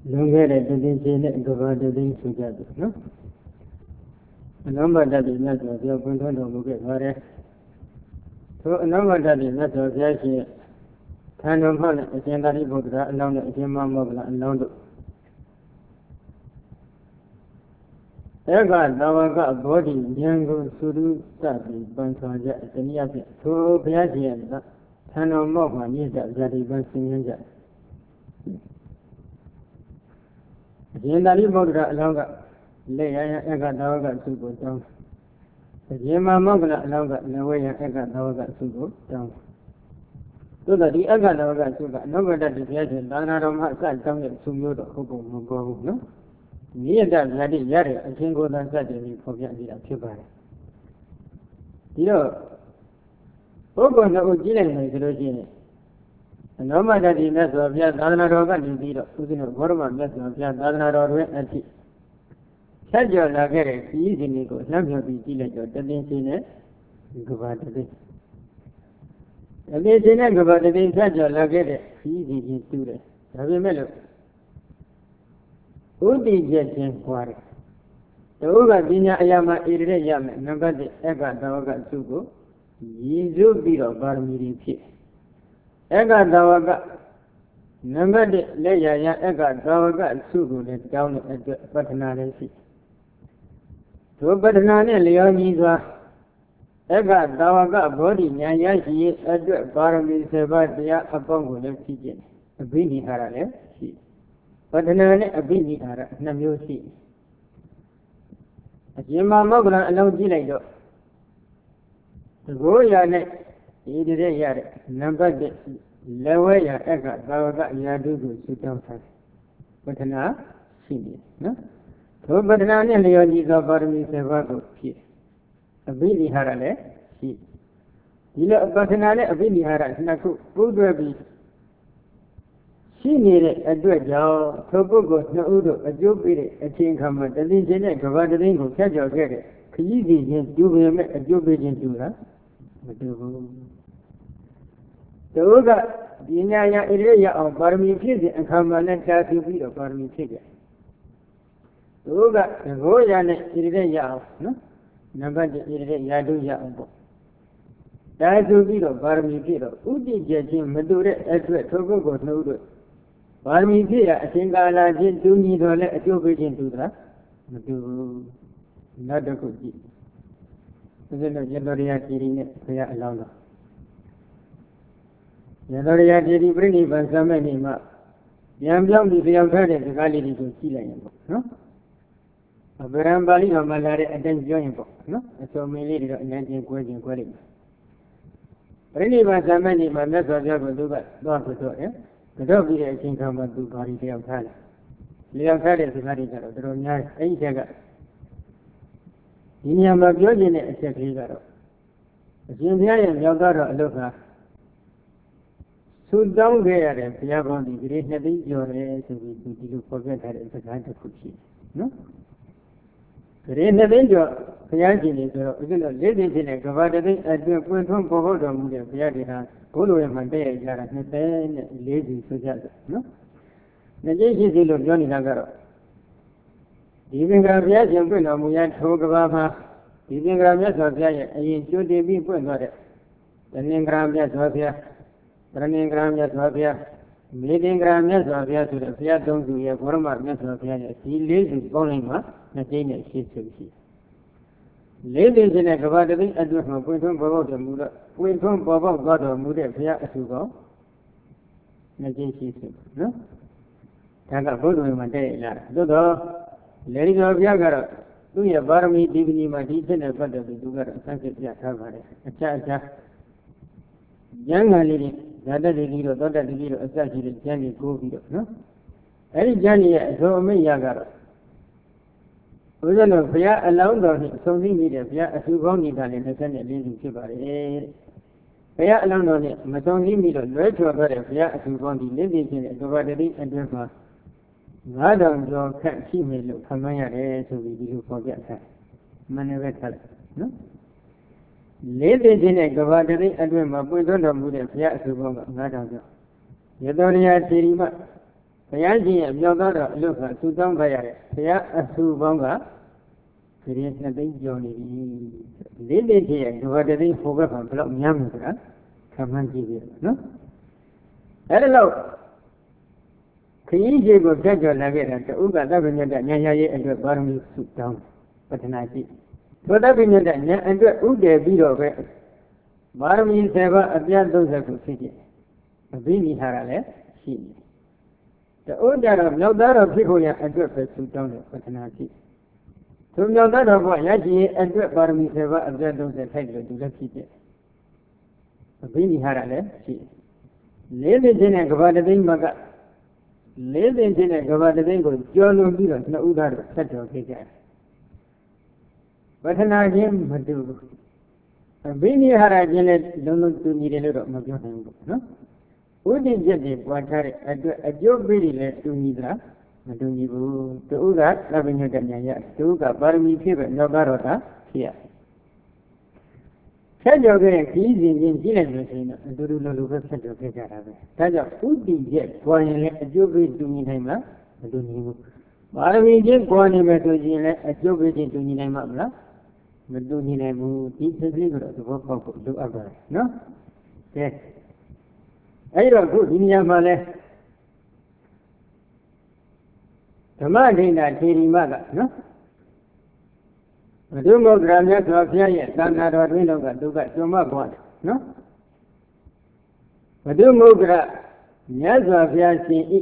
လွန်ခဲ့တဲ့တည်ခြင်းနဲ့ကဘာတည်ဆိုကြတယ်နော်အနုမတ္တတိမြတ်စွာဘုရားပွင့်ထွန်းတော်မူခဲ့ပါတယ်ထိုအနုမတ္တတိမြတ်စွာဘုရားရှင်ထံတော်မှလည်းအရှင်သာရိပုတ္တရာအလောင်းနဲ့အရှင်မောဂလအလောင်းတို့ဧကသဝကဘောဓိဉာဏ်ကိုသုရုစပြီးပန်ဆောင်ကြတနည်းအားဖြင့်ထိုဘုရားရှင်ရဲ့ထံတော်မောမှာမြင့်ကြဇာတိပန်ဆင်ញင်းကြအရှင်သာရိပုတ္တရာအလောင်းကလက်ရရဧကသဝကသုကိုတောင်းအရှင်မောဂလအလောင်းကလက်ဝဲရဧကသဝကသုကိုတောင်းသို့သောဒီဧကသဝကသုကအနုဘဒတိဘုရားရှင်သာသနာတော်မှာအစတောင်းတဲ့သုမျိုးတော့ဟုတ်ပုံမပေါ်ဘူးနော်မြင့်တဲ့ဇာတိရတဲ့အရှင်ကိုယ်သာစတင်ပြီးဖော်ပြနေတာဖြစ်ပါတယ်ဒီတော့ပုဂ္ဂိုလ်တို့ကြည့်လိုက်မယ်ဆိုလို့ရှိရင်အနောမတ္တိမြတ်စွာဘုရားသာသနာတော်ကနေပြီးတော့ဥစဉ်ဘောရမမြတ်စွာဘုရားသာသနာတော်တွင်အဖြစ်ဖြတ်ကျော်လာခဲ့တဲ့ခရီးစဉ်တွေကိုလှမ်းပြောပြီးကြည့်လိုက်တော့တသိန်းချင်းနဲ့ကဘာတသိန်းချင်းနဲ့ကဘာတသိန်းဖြတ်ကျော်လာခဲ့တဲ့ခရီးစဉ်ချင်းတူတယ်ဒါပေမဲ့လို့ဥတည်ချက်ချင်းပွားတယ်တို့ကပညာအရာမှာဣရိရမယ်နံပါတ်1ဧကသဝကစုကိုရည်စူးပြီးတော့ပါရမီတွေဖြစ်ဧကသဝကနံပါတ်1လက်ရရဧကသဝကစုကိုလည်းတောင်းတဲ့အတွက်ပဋ္ဌနာလည်းရှိထိုပဋ္ဌနာနဲ့လျော်ညီစွာဧကသဝကဘောဓိဉာဏ်ရရှိရေးအတွက်ပါရမီ7ပါးတရားအပေါင်းကိုလည်းဖြည့်ကျင့်အဘိနိဟာရလည်းရှိပဋ္ဌနာနဲ့အဘိနိဟာရ2မျိုးရှိအရှင်မောဂလအလုံးကြည့်လိုက်တော့သဘောရနဲ့ဒီတည်းရတဲ့နံပါတ်1လက်ဝဲရဧကသဝကရာဓုကိုသုတောင်းထားပဋ္ဌနာရှိနေနော်ထိုပဋ္ဌနာနဲ့လျော်ကြည်သောပါရမီ7ပါးကိုဖြည့်အဘိနိဟာရလည်းရှိဒီလိုပဋ္ဌနာနဲ့အဘိနိဟာရ2ခုပူးတွဲပြီးရှိနေတဲ့အတွက်ကြောင့်ထိုပုဂ္ဂိုလ်2ဦးတို့အကျိုးပေးတဲ့အချိန်ခါမှာတသိချင်းနဲ့ကဘာတသိန်းကိုဖြတ်ကျော်ခဲ့တဲ့ခရီးစီချင်းတူပေမဲ့အကျိုးပေးခြင်းတူတာမတူဘူးတို့ကပညာရဣရိယအောင်ပါရမီဖြည့်စဉ်အခါမှာလည်းတာသူပြီးတော့ပါရမီဖြည့်ကြတို့ကသဘောရနဲ့ဣရိယအောင်နော်နံပါတ်1ဣရိယဓုရအောင်ပေါ့တာသူပြီးတော့ပါရမီဖြည့်တော့ဥတည်ချက်ချင်းမတူတဲ့အတွက်ထိုပုဂ္ဂိုလ်2ဦးတို့ပါရမီဖြည့်ရအရှင်ကာလချင်းတူညီတော်လဲအကျိုးပေးခြင်းတူတာမတူဘူးနောက်တစ်ခုကြည့်ဒီလိုရတော်ရတီရီနဲ့ဘုရားအလောင်းတော်ရတော်ရတီရီပြိဋိဘံသမဲ့နေမှာပြန်ပြောင်းပြီးလျောက်ထားတဲ့စကားလေးတွေကိုကြည့်လိုက်ရင်ပေါ့နော်အဗရံပါဠိတော်မှာလာတဲ့အတိုင်းပြောရင်ပေါ့နော်အစုံမင်းလေးတွေတော့အញ្ញချင်းကွဲချင်းကွဲလိုက်ပြိဋိဘံသမဲ့နေမှာမြတ်စွာဘုရားကသူကသွားပြီးတော့ကတော့ပြီးတဲ့အချိန်ခါမှာသူဘာတွေလျောက်ထားလဲလျောက်ထားတဲ့စကားတွေကတော့တော်တော်များအဲ့ဒီချက်ကဒီညမှာပြောခြင်းတဲ့အချက်ကလေးကတော့အရှင်ဘုရားရဲ့မြောက်တော်အလုပ်ကသုတောင်းခဲ့ရတဲ့ဘုရားကောင်းဒီဂရေ2သိန်းကျော်တယ်ဆိုပြီးသူဒီလိုဖော်ပြထားတဲ့စကားတစ်ခုရှိတယ်နော်ဂရေ2သိန်းကျော်ဘုရားရှင်တွေဆိုတော့ဥစ္စာ၄သိန်းဖြစ်တဲ့ကဘာတသိန်းအတွင်းပွင့်ထွန်းပေါ်ဖို့တော်မူတဲ့ဘုရားတွေဟာဘုလိုရမှတည့်ရကြတာ240ဆိုကြတယ်နော်နှစ်ကျိတ်ရှိစီလို့ပြောနေတာကတော့ဒီပင်ကဘုရားရှင်ပွင့်တော်မူရထိုကဘာမှာဒီပင်ကမြတ်စွာဘုရားရဲ့အရင်ကျွတ်တင်ပြီးပွင့်သွားတဲ့တဏင်္ဂရမြတ်စွာဘုရားတဏင်္ဂရမြတ်စွာဘုရားမေတ္တင်္ဂရမြတ်စွာဘုရားဆိုတဲ့ဘုရား3ခုရဲ့ဘောရမမြတ်စွာဘုရားရဲ့ဒီ4ခုပေါင်းလိုက်မှနှစ်ကျိတ်နဲ့ရှိစုရှိ4သိန်းချင်းတဲ့ကဘာတသိန်းအတွင်းမှာပွင့်ထွန်းပေါ်ပေါက်တော်မူတော့ပွင့်ထွန်းပေါ်ပေါက်သွားတော်မူတဲ့ဘုရားအထူးကောနှစ်ကျိတ်ရှိစုနော်ဒါကဘုဒ္ဓဝိမာန်တည့်ရလာသို့တော့လေဒီတော်ဘုရားကတော့သူ့ရဲ့ပါရမီဒီပဏီမှာဒီဖြစ်နေပတ်တယ်ပြီးသူကတော့ဆန်းစစ်ပြထားပါတယ်အခြားဉာဏ်လေးတွေဇာတတိတိတို့သောတတိတိတို့အစရှိတဲ့ဉာဏ်တွေကိုပြီးတော့နော်အဲ့ဒီဉာဏ်ရဲ့အဆုံးအမိတ်ရကတော့ဘုရားတော်ဘုရားအလောင်းတော်နဲ့အဆုံးသိမိတဲ့ဘုရားအထူးကောင်းနေတာလည်း24ခုဖြစ်ပါတယ်ဘုရားအလောင်းတော်နဲ့မဆုံးသိမိတော့လွဲချော်သွားတဲ့ဘုရားအထူးကောင်းဒီလက်သိချင်းတဲ့ကဘာတတိအတွင်းမှာ9000ကျော်ခန့်ရှိမယ်လို့ခန့်မှန်းရတယ်ဆိုပြီးဒီလိုဖော်ပြထားမှန်တယ်ပဲထားလိုက်နော်4သိန်းချင်းနဲ့ကဘာတသိန်းအတွင်းမှာပွင့်ထွန်းတော်မူတဲ့ဘုရားအထူးကောင်းက9000ကျော်ရတော်ရယာသီရိမရားရှင်ရဲ့မြောက်သားတော်အလို့ကသူတောင်းကြရတယ်ဘုရားအဆူပေါင်းကခရစ်နှစ်သိန်းကျော်နေပြီလေးသိန်းဖြစ်ရဲ့ဒီဘာတသိန်းဟိုဘက်ကဘယ်လောက်များမလဲဆိုတာခံမှန်းကြည့်ပြီနော်အဲ့ဒါလို့ခရီးကြီးကိုဖြတ်ကျော်လာခဲ့တာတူကသဗ္ဗညတဉာဏ်ရရဲ့အတွက်ပါရမီစုတောင်းပတ္ထနာရှိသောသဗ္ဗညတဉာဏ်အတွက်ဥတည်ပြီးတော့ပဲပါရမီ7ပါးအပြတ်30ခုဖြစ်တယ်အဘိနိဟာရလည်းရှိတယ်တူကြတော့မြောက်သားတော်ဖြစ်ဖို့ရအတွက်ပဲစုတောင်းတယ်ပတ္ထနာရှိသူမြောက်သားတော်ကရရှိရဲ့အတွက်ပါရမီ7ပါးအပြတ်30ထိုက်တယ်သူလည်းဖြစ်တယ်အဘိနိဟာရလည်းရှိတယ်လေးသိချင်းနဲ့ကဘာတသိန်းမကလေးသိချင်းနဲ့ကဘာတသိန်းကိုကျော်လွန်ပြီးတော့နှစ်ဦးသားတို့ဆက်တော်ခဲ့ကြတယ်ပထနာချင်းမတူဘူးအဘိနိဟာရချင်းလည်းလုံးလုံးတူညီတယ်လို့တော့မပြောနိုင်ဘူးနော်ဥဒိချက်တွေပွားထားတဲ့အတွက်အကျိုးပေးတွေလည်းတူညီသလားမတူညီဘူးတူကသဗ္ဗညတဉာဏ်ရတူကပါရမီဖြစ်ပဲမြောက်သားတော်ကဖြစ်ရဆက်ကြောခဲ့ခီးစဉ်ချင်းကြည့်လိုက်လို့ဆိုရင်တော့အတူတူလိုလိုပဲဆက်ကြောခဲ့ကြတာပဲဒါကြောင့်ဥဒိချက်ပွားရင်လည်းအကျိုးပေးတူညီနိုင်မှာမတူညီဘူးပါရမီချင်းပွားနေမယ်ဆိုရင်လည်းအကျိုးပေးချင်းတူညီနိုင်မှာမလားမတူညီနိုင်ဘူးဒီစိတ်ကလေးကတော့သဘောပေါက်ဖို့လိုအပ်ပါတယ်နော်ကဲအဲ့တော့ခုဒီနေရာမှာလဲဓမ္မဒိဋ္ဌာထေရီမကနော်ဘုဒ္ဓမောဂရာမြတ်စွာဘုရားရဲ့သံဃာတော်တွင်တော့ကသူကကျွမ်းမပွားတယ်နော်ဘုဒ္ဓမောဂရာမြတ်စွာဘုရားရှင်ဤ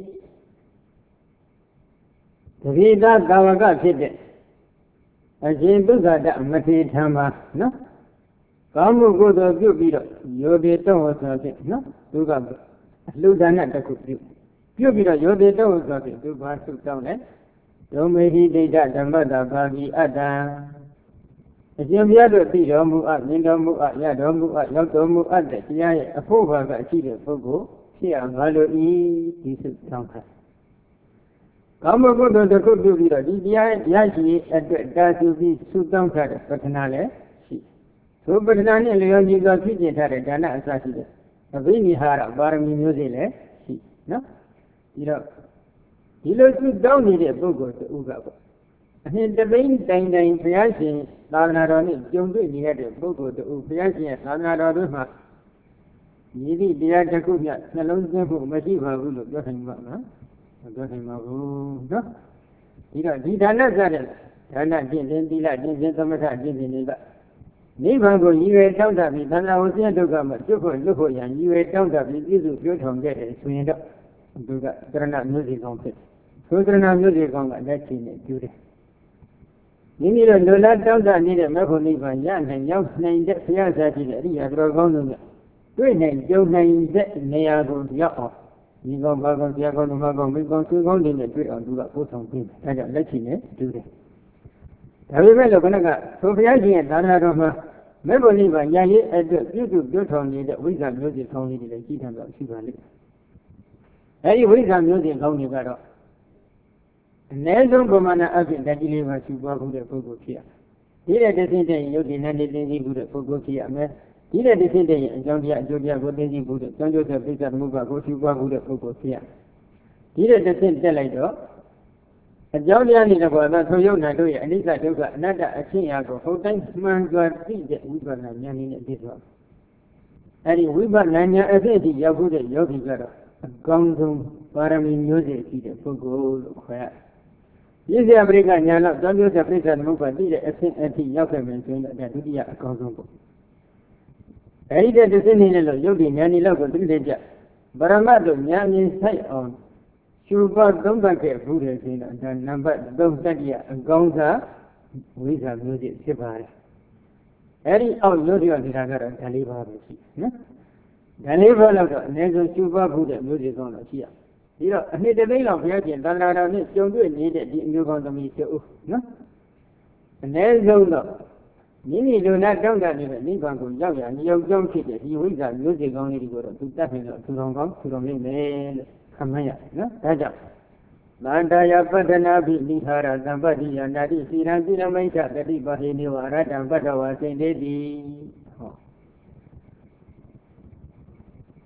တပိသသာဝကဖြစ်တဲ့အရှင်သုခတမထေထံမှာနော်ကောင်းမှုကုသိုလ်ပြုပြီးတော့ယောတိတောဟောဆိုဖြင့်နော်သူကအလှူဒါနတစ်ခုပြုပြီးတော့ယောတိတောဟောဆိုဖြင့်သူဘာဆုတောင်းလဲဒုမေဟိဒိဋ္ဌဓမ္မတာဘာဂိအတ္တအရှင်ဘုရားတို့သိတော်မူအပ်မြင်တော်မူအပ်ရတော်မူအပ်ရောက်တော်မူအပ်တဲ့တရားရဲ့အဖို့ဘာကရှိတဲ့ပုဂ္ဂိုလ်ဖြစ်အောင်ငါလိုဤဒီဆုတောင်းခါကောင်းမှုကုသိုလ်တစ်ခုပြုပြီးတော့ဒီတရားရရှိအတွက်တာစုပြီးဆုတောင်းထားတဲ့ပဋ္ဌနာလည်းရှိသို့ပဋ္ဌနာနဲ့လျော်ညီစွာဖြစ်ကျင်ထားတဲ့ဒါနအစရှိတဲ့အဘိနိဟာရပါရမီမျိုးစေ့လည်းရှိနော်ပြီးတော့ဒီလိုဆုတောင်းနေတဲ့ပုဂ္ဂိုလ်တူကပေါ့အနှစ်တသိန်းတိုင်တိုင်ဘုရားရှင်သာသနာတော်နဲ့ကြုံတွေ့နေရတဲ့ပုဂ္ဂိုလ်တူဘုရားရှင်ရဲ့သာသနာတော်တွင်မှာညီသည့်တရားတစ်ခုမျှနှလုံးသွင်းဖို့မရှိပါဘူးလို့ပြောနိုင်ပါမလားမပြောနိုင်ပါဘူးနော်ဒီတော့ဒီဒါနစတဲ့ဒါနကျင့်စဉ်သီလကျင့်စဉ်သမထကျင့်စဉ်တွေကနိဗ္ဗာန်ကိုရည်ရွယ်တောင်းတပြီးသံဃာဝဆင်းဒုက္ခမှာကျွတ်ဖို့လွတ်ဖို့ရန်ရည်ရွယ်တောင်းတပြီးပြည့်စုံပြောထောင်ခဲ့တယ်ဆိုရင်တော့သူကသရဏမျိုးစီကောင်းဖြစ်ဆိုသရဏမျိုးစီကောင်းကလက်ချင်နဲ့ကျူးတယ်မိမိတို့လူလားတောင်းတနေတဲ့မေဖို့နိဗ္ဗာန်ရနိုင်ရောက်နိုင်တဲ့ဘုရားစာရှိတဲ့အရိယာတော်ကောင်းတို့ကတွေ့နိုင်ကြုံနိုင်တဲ့နေရာကိုရောက်အောင်ဒီကောင်းဘာကောင်းဆရာကောင်းဓမ္မကောင်းမိကောင်းဆွေကောင်းတွေနဲ့တွေ့အောင်သူကပို့ဆောင်ပေးတယ်အဲကြောင့်လက်ချင်နဲ့ကျူးတယ်ဒါပေမဲ့လို့ခဏကသို့ဘုရားရှင်ရဲ့သာသနာတော်မှာမေဖို့နိဗ္ဗာန်ရရေးအတွက်ပြုစုပြောထောင်နေတဲ့ဝိဇ္ဇာမျိုးစီကောင်းလေးတွေလည်းကြီးထန်တော့ရှိပါလိမ့်မယ်အဲဒီဝိဇ္ဇာမျိုးစီကောင်းတွေကတော့အနည်းဆုံးပမာဏအဖြစ်ဓာတ်ကြီးလေးပါရှိပွားမှုတဲ့ပုဂ္ဂိုလ်ဖြစ်ရဒီတဲ့တစ်ဆင့်တဲ့ယုတ်ဒီနန်းနေသိသိမှုတဲ့ပုဂ္ဂိုလ်ဖြစ်ရမယ်ဒီတဲ့တစ်ဆင့်တဲ့အကြောင်းတရားအကျိုးတရားကိုသိသိမှုတဲ့ကြောင်းကျိုးတဲ့ပိဿသမုပ္ပါကိုရှိပွားမှုတဲ့ပုဂ္ဂိုလ်ဖြစ်ရဒီတဲ့တစ်ဆင့်တက်လိုက်တော့အကြောင်းတရားနေတဲ့ဘောသာဆိုယုတ်နာတို့ရဲ့အနိစ္စဒုက္ခအနတ္တအချင်းရာကိုဟုတ်တိုင်းမှန်စွာသိတဲ့ဝိပဿနာဉာဏ်နဲ့သိသွားအဲဒီဝိပဿနာဉာဏ်အဖြစ်အထိရောက်ဖို့တဲ့ယောဂီကတော့အကောင်းဆုံးပါရမီမျိုးစေ့ရှိတဲ့ပုဂ္ဂိုလ်လို့ခေါ်ရပြည့်စုံပရိက္ခဉာဏ်တော့ကြောင်းကျိုးတဲ့ပိဿသမုပ္ပါသိတဲ့အဖြစ်အထိရောက်ခဲ့မယ်ဆိုရင်တော့ဒုတိယအကောင်းဆုံးပေါ့အဲဒီတဲ့တစ်ဆင့်နေလို့ယုတ်ဒီဉာဏ်ဒီလောက်ကိုသိတဲ့ကြဗရမတ်တို့ဉာဏ်မြင်ဆိုင်အောင်ရှုပါသုံးသပ်ခဲ့ဘူးတယ်ဆိုရင်တော့ဒါနံပါတ်3တတိယအကောင်းစားဝိဇ္ဇာမျိုးစေ့ဖြစ်ပါတယ်အဲဒီအောက်ရုပ်ရနေတာကတော့ဓာလေးပါပဲရှိနော်ဓာလေးပါလောက်တော့အနည်းဆုံးရှုပါဘူးတဲ့မျိုးစေ့ကောင်းတော့ရှိရပြီးတော့အနှစ်တသိန်းလောက်ဘုရားရှင်သံဃာတော်နဲ့ကြုံတွေ့နေတဲ့ဒီအမျိုးကောင်းသမီးတို့နော်အနည်းဆုံးတော့မိမိလူနာတောင်းတနေတဲ့နိဗ္ဗာန်ကိုရောက်ရရောက်ကြောင်းဖြစ်တဲ့ဒီဝိဇ္ဇာမျိုးစေ့ကောင်းလေးတွေကိုတော့သူတတ်ပြီးတော့သူတော်ကောင်းသူတော်မြင့်မယ်လို့ခမရနော်ဒါကြောင့်သန္တာယပတ္တနာပိနိဟာရသံပတ္တိယနာတိစီရံသီလမိတ်္တတတိပါဟိနိဝရတံပတ္တဝါစိန်တေတိဟော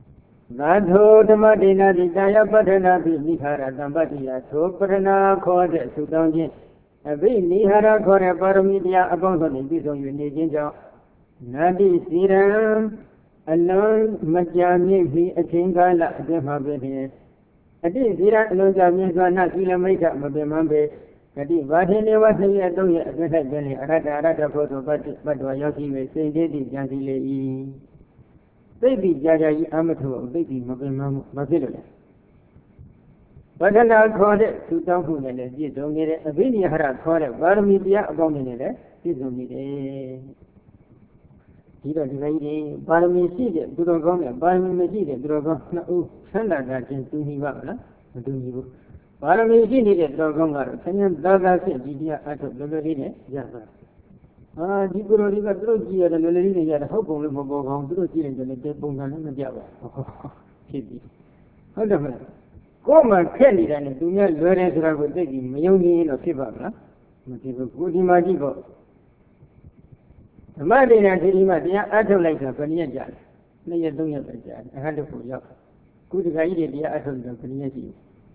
Madho Dhamadina Daya Padana Nihara Dambadia, so Padana called Sudanji, a big Nihara called a Paramidia upon the Bizo Unijinja, Nadi Siram, alone Majami, a Chingala, Demabe. A day Zira Longa means one not kilometer, Mabemambe, a day Vadene was a doya, a rata photo, but Wayoki may say, Lady Janzile. Baby Jaja Amateur, baby Mabilla. But then I'll call it 2000 and you don't need it. A video had a call it, Barmedia abominated, you don't need it. You don't need it. Barmi see it, Durogon, Barmi see it, Durogon, oh, Sanda, that's in Tunivana, Tunibu. Barmi see it, Durogon, Kenyan Daga said, Gidia out of Lorine, Java. Ah, Jiburo River Drogi and Lorine had a hope of Drogi and the dead Bungan and Java. Kitty. Hold on. Come and Kelly and do not learn as I would take him, Mayoni or Sibabla. Good imagigo. The Martin and Hilima, they are out of like a Paniaja. Lay a doing a I had to put up. Good guy, they are out of the Paniaji.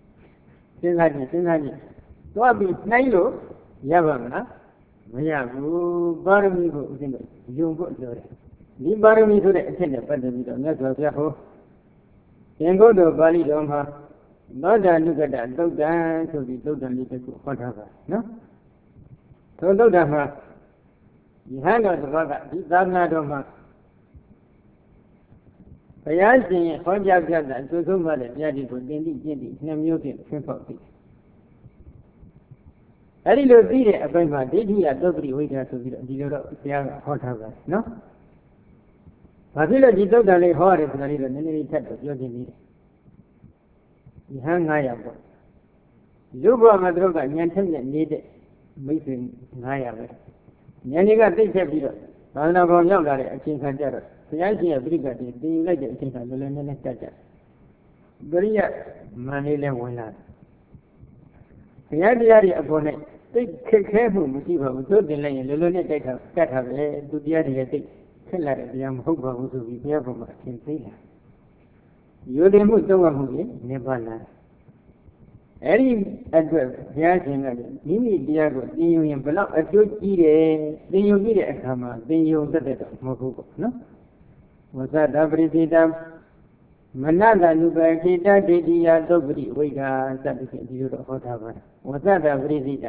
Then so I'll be Nailo, Yavana. Mayabu, Baramigo, you go to it. The Barami to the attendant, but the network, Yaho. Then go to Bali Doma. Not that look at that, look down to the look and little whatever. No? So look at her. You hang on the water, this Dagna Doma. Payasi, Honja, and so much, Yadi, Dindi, Namukin, Simple. I didn't see it about my daily adopted way to the hot no? Pavilla did not only hard as the little many type of your need. You hang high up. Luba Madroga, Yantan needed making high up. Yaniga, they kept it. I'll not go young at a king and terror. The idea of brigade, they like it, think I will learn and touch. But yet, Manila will not. The idea upon it. Take careful, Musiba, with good delay and Lulone data, that have to the idea. Tell her the young hope to be careful, can say. You didn't move the one never. Any address, Yasin, Mimi Diago, then you envelop a good eat, then you get a comma, then you get it, Mokuko, no? Was that every day? Manada Nubakita, Didia, Dobri, Wega, Sabi, you whatever. Was that every day?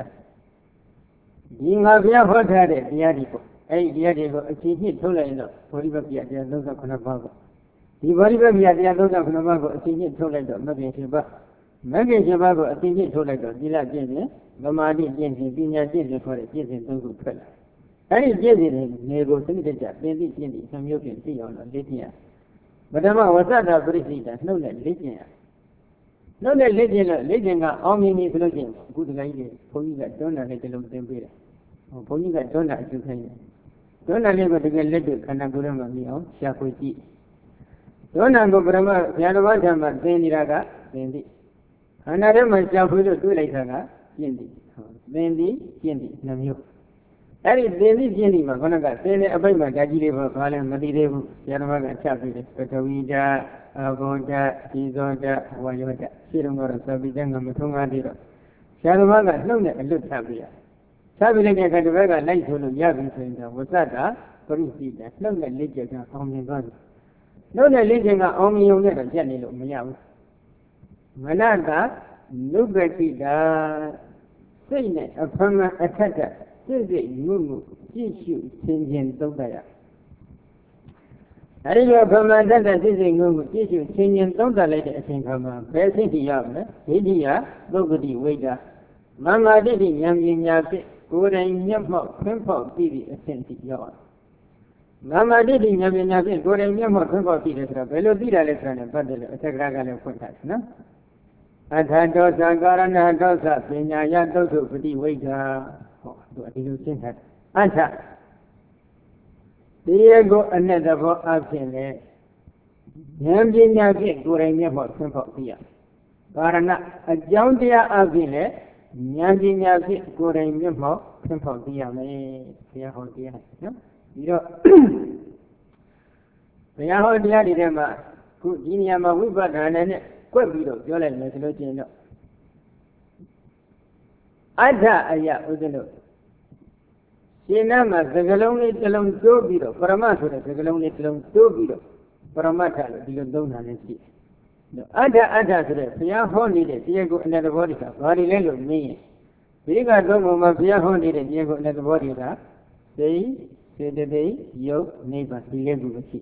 Yingavia what had it, Yadico. Hey, Yadico, a city told her, Polybia, the other Conabago. The Polybia, the other Conabago, a city told her, Maggie Shiba. Maggie Shibago, a city told her, Dilla Jenny, Gamadi, Jenny, Pina Jenny for a Jenny, don't go tell. I did it, Nego, Senator, Bendy, Jenny, some you can see on Lydia. But Amma was that a British, no Lydia. No Lydia, only needs looking, good lady, for you that don't let the look them better. For you that don't like to say. Don't let to get little Kanagurama meal, Shakuchi. Don't go Brahma, Yanavajama, Beniraga, Bendi. Another myself will do later, Yendi. Bendi, Yendi, Namu. That is Bendi, Yendi, Magonaga, Sene, Abama, Gaji, Valan, Madirevu, Yanamaga, Chapi, Petavija, Agonja, Izonja, Wayota, Sirumara, Sabidanga, Matunga, Shadamaga, no, look Sabia. Sabina can very nice to Yavin, was that, for instance, no religion only God. No religion only you never Jenny Lumiam. Manada, Lubekida, Sine, a permanent attacker, Sisi, Mumu, Jishu, Sinjin, Dogaya. I didn't know permanent that this is Mumu, Jishu, Sinjin, Dogala, I think, Passing the Yam, Hidia, Bogudi, Wega. Mamma did in Yamin. Good and Yampo, Pimpo, Bibi, a centi yard. Mamma did in Yamin, good and Yampo, Pimpo, Bibi, Bello Dida, and Padel, a Sagragan Fontas, no? And Handos, Angaran, and Dosa, Pina, Yandos, pretty waiter, what do you think? Answer. Diego, another book I've seen there. Yamin, Yamin, good and Yampo, Pimpo, Pia. Garana, a Joundia Avile. Nyanji Nyazi, good and Yampo, Simple Diame, Yahodia. You know, the Yahodia, ခုဒီနေရာမှာဝိပဿနာနဲ့ကွက်ပြီးတော့ပြောလိုက်မယ်ဆိုလို့ချင်းတော့အတ္တအယဥဒ္ဒလို့ရှင်နာမှာသကလုံးလေးတစ်လုံးတိုးပြီးတော့ပရမတ်ဆိုတဲ့သကလုံးလေးတစ်လုံးတိုးပြီးတော့ပရမတ်ထလို့ဒီလိုသုံးတာလည်းရှိတယ်အတ္တဆိုတဲ့ဘုရားဟောနေတဲ့တရားကိုအနတ္တဘောဓိကဘာတွေလဲလို့မင်းရင်ဒီကသုံးပုံမှာဘုရားဟောနေတဲ့တရားကိုအနတ္တဘောဓိကစိတ်စေတသိက်ယုတ်နိဗ္ဗာန်ဒီလေးခုပဲရှိ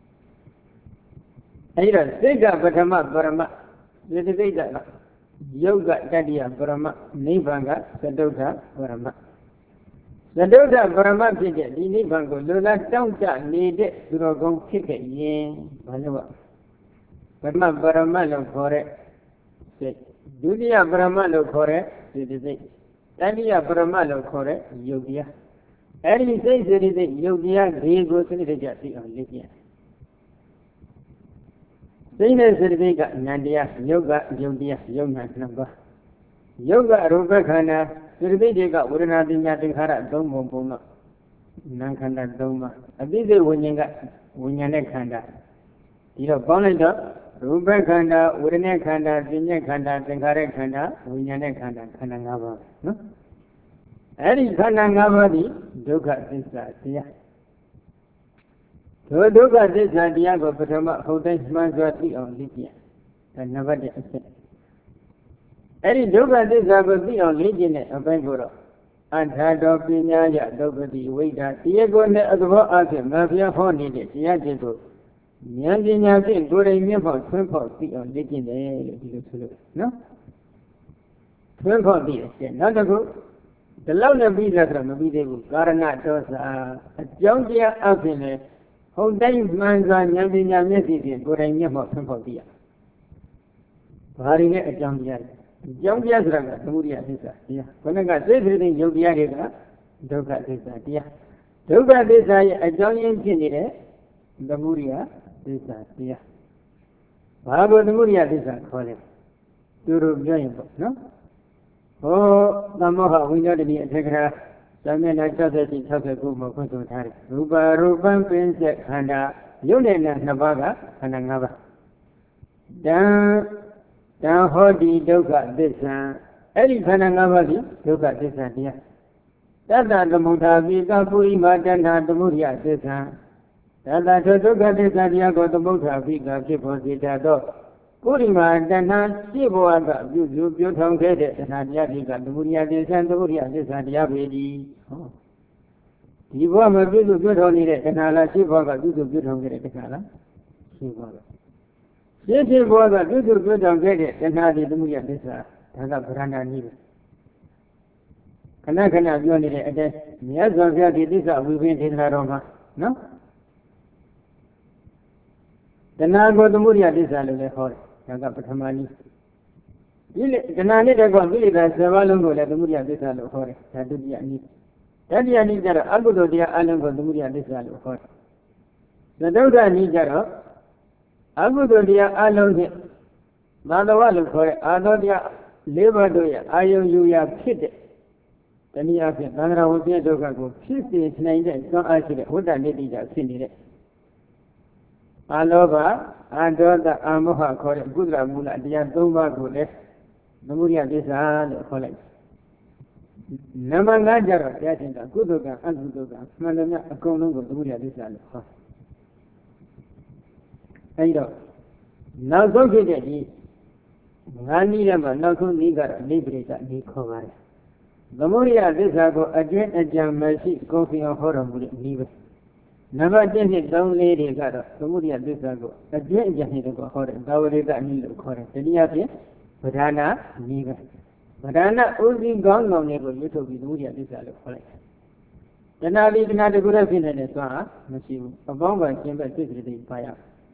အဲဒီတော့စိတ်ကပထမပရမတ်စေတသိက်ကယုတ်ကတတိယပရမတ်နိဗ္ဗာန်ကသတုဋ္ဌပရမတ်သတုဋ္ဌပရမတ်ဖြစ်တဲ့ဒီနိဗ္ဗာန်ကိုလူလားတောင့်တနေတဲ့သူတော်ကောင်းဖြစ်ခဲ့ရင်ဘာလို့ပထမပရမတ်လို့ခေါ်တဲ့စိတ်ဒုတိယပရမတ်လို့ခေါ်တဲ့စေတသိက်တတိယပရမတ်လို့ခေါ်တဲ့ယုတ်တရားအဲဒီစိတ်စေတသိက်ယုတ်တရားဒီကိုစနစ်တကျသိအောင်လေ့ကျင့်စိတ်နဲ့စေတသိက်ကဉာဏ်တရားယုတ်ကယုတ်တရားယုတ်ဉာဏ်နှစ်ပါးယုတ်ကရူပခန္ဓာစေတသိက်တွေကဝေဒနာပညာသင်္ခါရသုံးပုံပုံတော့နာမ်ခန္ဓာသုံးပါးအသိစိတ်ဝိညာဉ်ကဝိညာဉ်နဲ့ခန္ဓာဒီတော့ပေါင်းလိုက်တော့ရူပခန္ဓာဝေဒနာခန္ဓာပညာခန္ဓာသင်္ခါရခန္ဓာဝိညာဉ်နဲ့ခန္ဓာခန္ဓာ၅ပါးနော်အဲ့ဒီခန္ဓာ၅ပါးဒီဒုက္ခသစ္စာတရားဒုက္ခသစ္စာတရားကိုပထမဟုတ်တိုင်းမှန်စွာသိအောင်လေ့ကျင့်ဒါနံပါတ်1အချက်အဲ့ဒီဒုက္ခသစ္စာကိုသိအောင်လေ့ကျင့်တဲ့အပိုင်းကိုတော့အထာတော်ပညာယဒုက္ခတိဝိဒ္ဓတရားကိုနဲ့အသဘောအဖြစ်ငါဘုရားဟောနေတဲ့တရားကျင့်ကိုဉာဏ်ပညာဖြင့်ကိုယ်တိုင်မျက်မှောက်ဆွဲဖောက်သိအောင်လေ့ကျင့်တယ်လို့ဒီလိုဆိုလို့နော်ဆွဲဖောက်သိတယ်နောက်တစ်ခုဒီလောက်နဲ့ပြီးလားဆိုတော့မပြီးသေးဘူးကာရဏဒေါသအကြောင်းတရားအဖြစ်နဲ့ဟုတ်တိုင်းမှန်စွာဉာဏ်ပညာမျက်စိဖြင့်ကိုယ်တိုင်မျက်မှောက်ဆွဲဖောက်သိရဘာတွေနဲ့အကြောင်းတရားအကြောင်းတရားဆိုတာကသမုဒိယသစ္စာတရားခေါင်းကစိတ်ဖြစ်တဲ့ယုတ်တရားတွေကဒုက္ခသစ္စာတရားဒုက္ခသစ္စာရဲ့အကြောင်းရင်းဖြစ်နေတဲ့သမုဒိယသစ္စာတရားဘာကိုသမုဒိယသစ္စာခေါ်လဲသူတို့ပြောရင်ပေါ့နော်ဟောသမဟဝိညာဉ်တည်းအထက်ကရာသမဏ60 69မှာဖွင့်ဆိုထားတယ်ရူပရူပံပင်စက်ခန္ဓာယုတ်နဲ့နှစ်ပါးကခန္ဓာ၅ပါးတံဟောတိဒုက္ခသစ္စာအဲ့ဒီခန္ဓာ၅ပါးဒီဒုက္ခသစ္စာတရားတတ္တသမုဋ္ဌာပိကပုရိမာတဏ္ဍသမုဒိယသစ္စာတတ္တဒုက္ခသစ္စာတရားကိုသမုဋ္ဌာပိကဖြစ်ပေါ်စေတတ်သောပုရိမာတဏ္ဍရှိဘဝကပြုစုပြောထောင်ခဲ့တဲ့တဏှာတရားတွေကသမုဒိယသစ္စာသမုဒိယသစ္စာတရားပဲဒီဒီဘဝမှာပြုစုပြောထောင်နေတဲ့တဏှာလားရှိဘဝကပြုစုပြောထောင်ခဲ့တဲ့တဏှာလားရှိဘဝကဖြစ်ဘဝကပြုစုပြောထောင်ခဲ့တဲ့တဏှာဒီသမုဒိယသစ္စာဒါကဗရဏာနည်းပဲခဏခဏပြောနေတဲ့အတိုင်းမြတ်စွာဘုရားဒီသစ္စာဝိပင်းဒေသနာတော်မှာနော်တဏှာကိုသမုဒိယသစ္စာလို့လည်းဟောတယ်ဒါကပထမနည်းဒီလေတဏှာနဲ့တကွကိလေသာ7ပါးလုံးကိုလည်းသမုဒိယသစ္စာလို့ဟောတယ်ဒါဒုတိယနည်းတတိယနည်းကျတော့အကုသိုလ်တရားအလုံးကိုသမုဒိယသစ္စာလို့ဟောတယ်သတုဋ္ဌနည်းကျတော့အကုသိုလ်တရားအလုံးဖြင့်သာသဝလို့ခေါ်တဲ့အာသောတရား၄ပါးတို့ရဲ့အာယုံယူရာဖြစ်တဲ့တနည်းအားဖြင့်သံဃာဝိပ္ပယဒုက္ခကိုဖြစ်စေနိုင်တဲ့စွမ်းအားရှိတဲ့ဝိတ္တနိတိကျဖြစ်နေတဲ့အာလောဘအာဒေါသအာမောဟခေါ်တဲ့ကုသလမူလတရား၃ပါးကိုလည်းသမုဒိယသစ္စာလို့ခေါ်လိုက်နံပါတ်5ကျတော့တရားချင်းကကုသကံအကုသကံမှန်တယ်များအကုန်လုံးကိုသမုဒိယသစ္စာလို့ခေါ်အဲဒီတော့နောက်ဆုံးဖြစ်တဲ့ဒီငါးနည်းထဲမှာနောက်ဆုံးနည်းကတော့နိဗ္ဗိဒနည်းခေါ်ပါတယ်သမုဒိယသစ္စာကိုအကျဉ်းအကြံမရှိကိုယ်စီအောင်ဟောတော်မူတဲ့နည်းပဲနံပါတ်1နဲ့3 4တွေကတော့သမုဒိယသစ္စာကိုအကျဉ်းအကြံနဲ့တော့ဟောတယ်ဒါဝရိကနည်းလို့ခေါ်တယ်တနည်းအားဖြင့်ဗဒနာနည်းပဲဗဒနာဥသိကောင်းကောင်းလေးကိုရွတ်ထုတ်ပြီးသမုဒိယသစ္စာလို့ခေါ်လိုက်တဏှာဒီတဏှာတကူတည်းဖြစ်နေတဲ့သွားမရှိဘူးအပေါင်းပါရှင်းပဲသိစိတ်ပါရ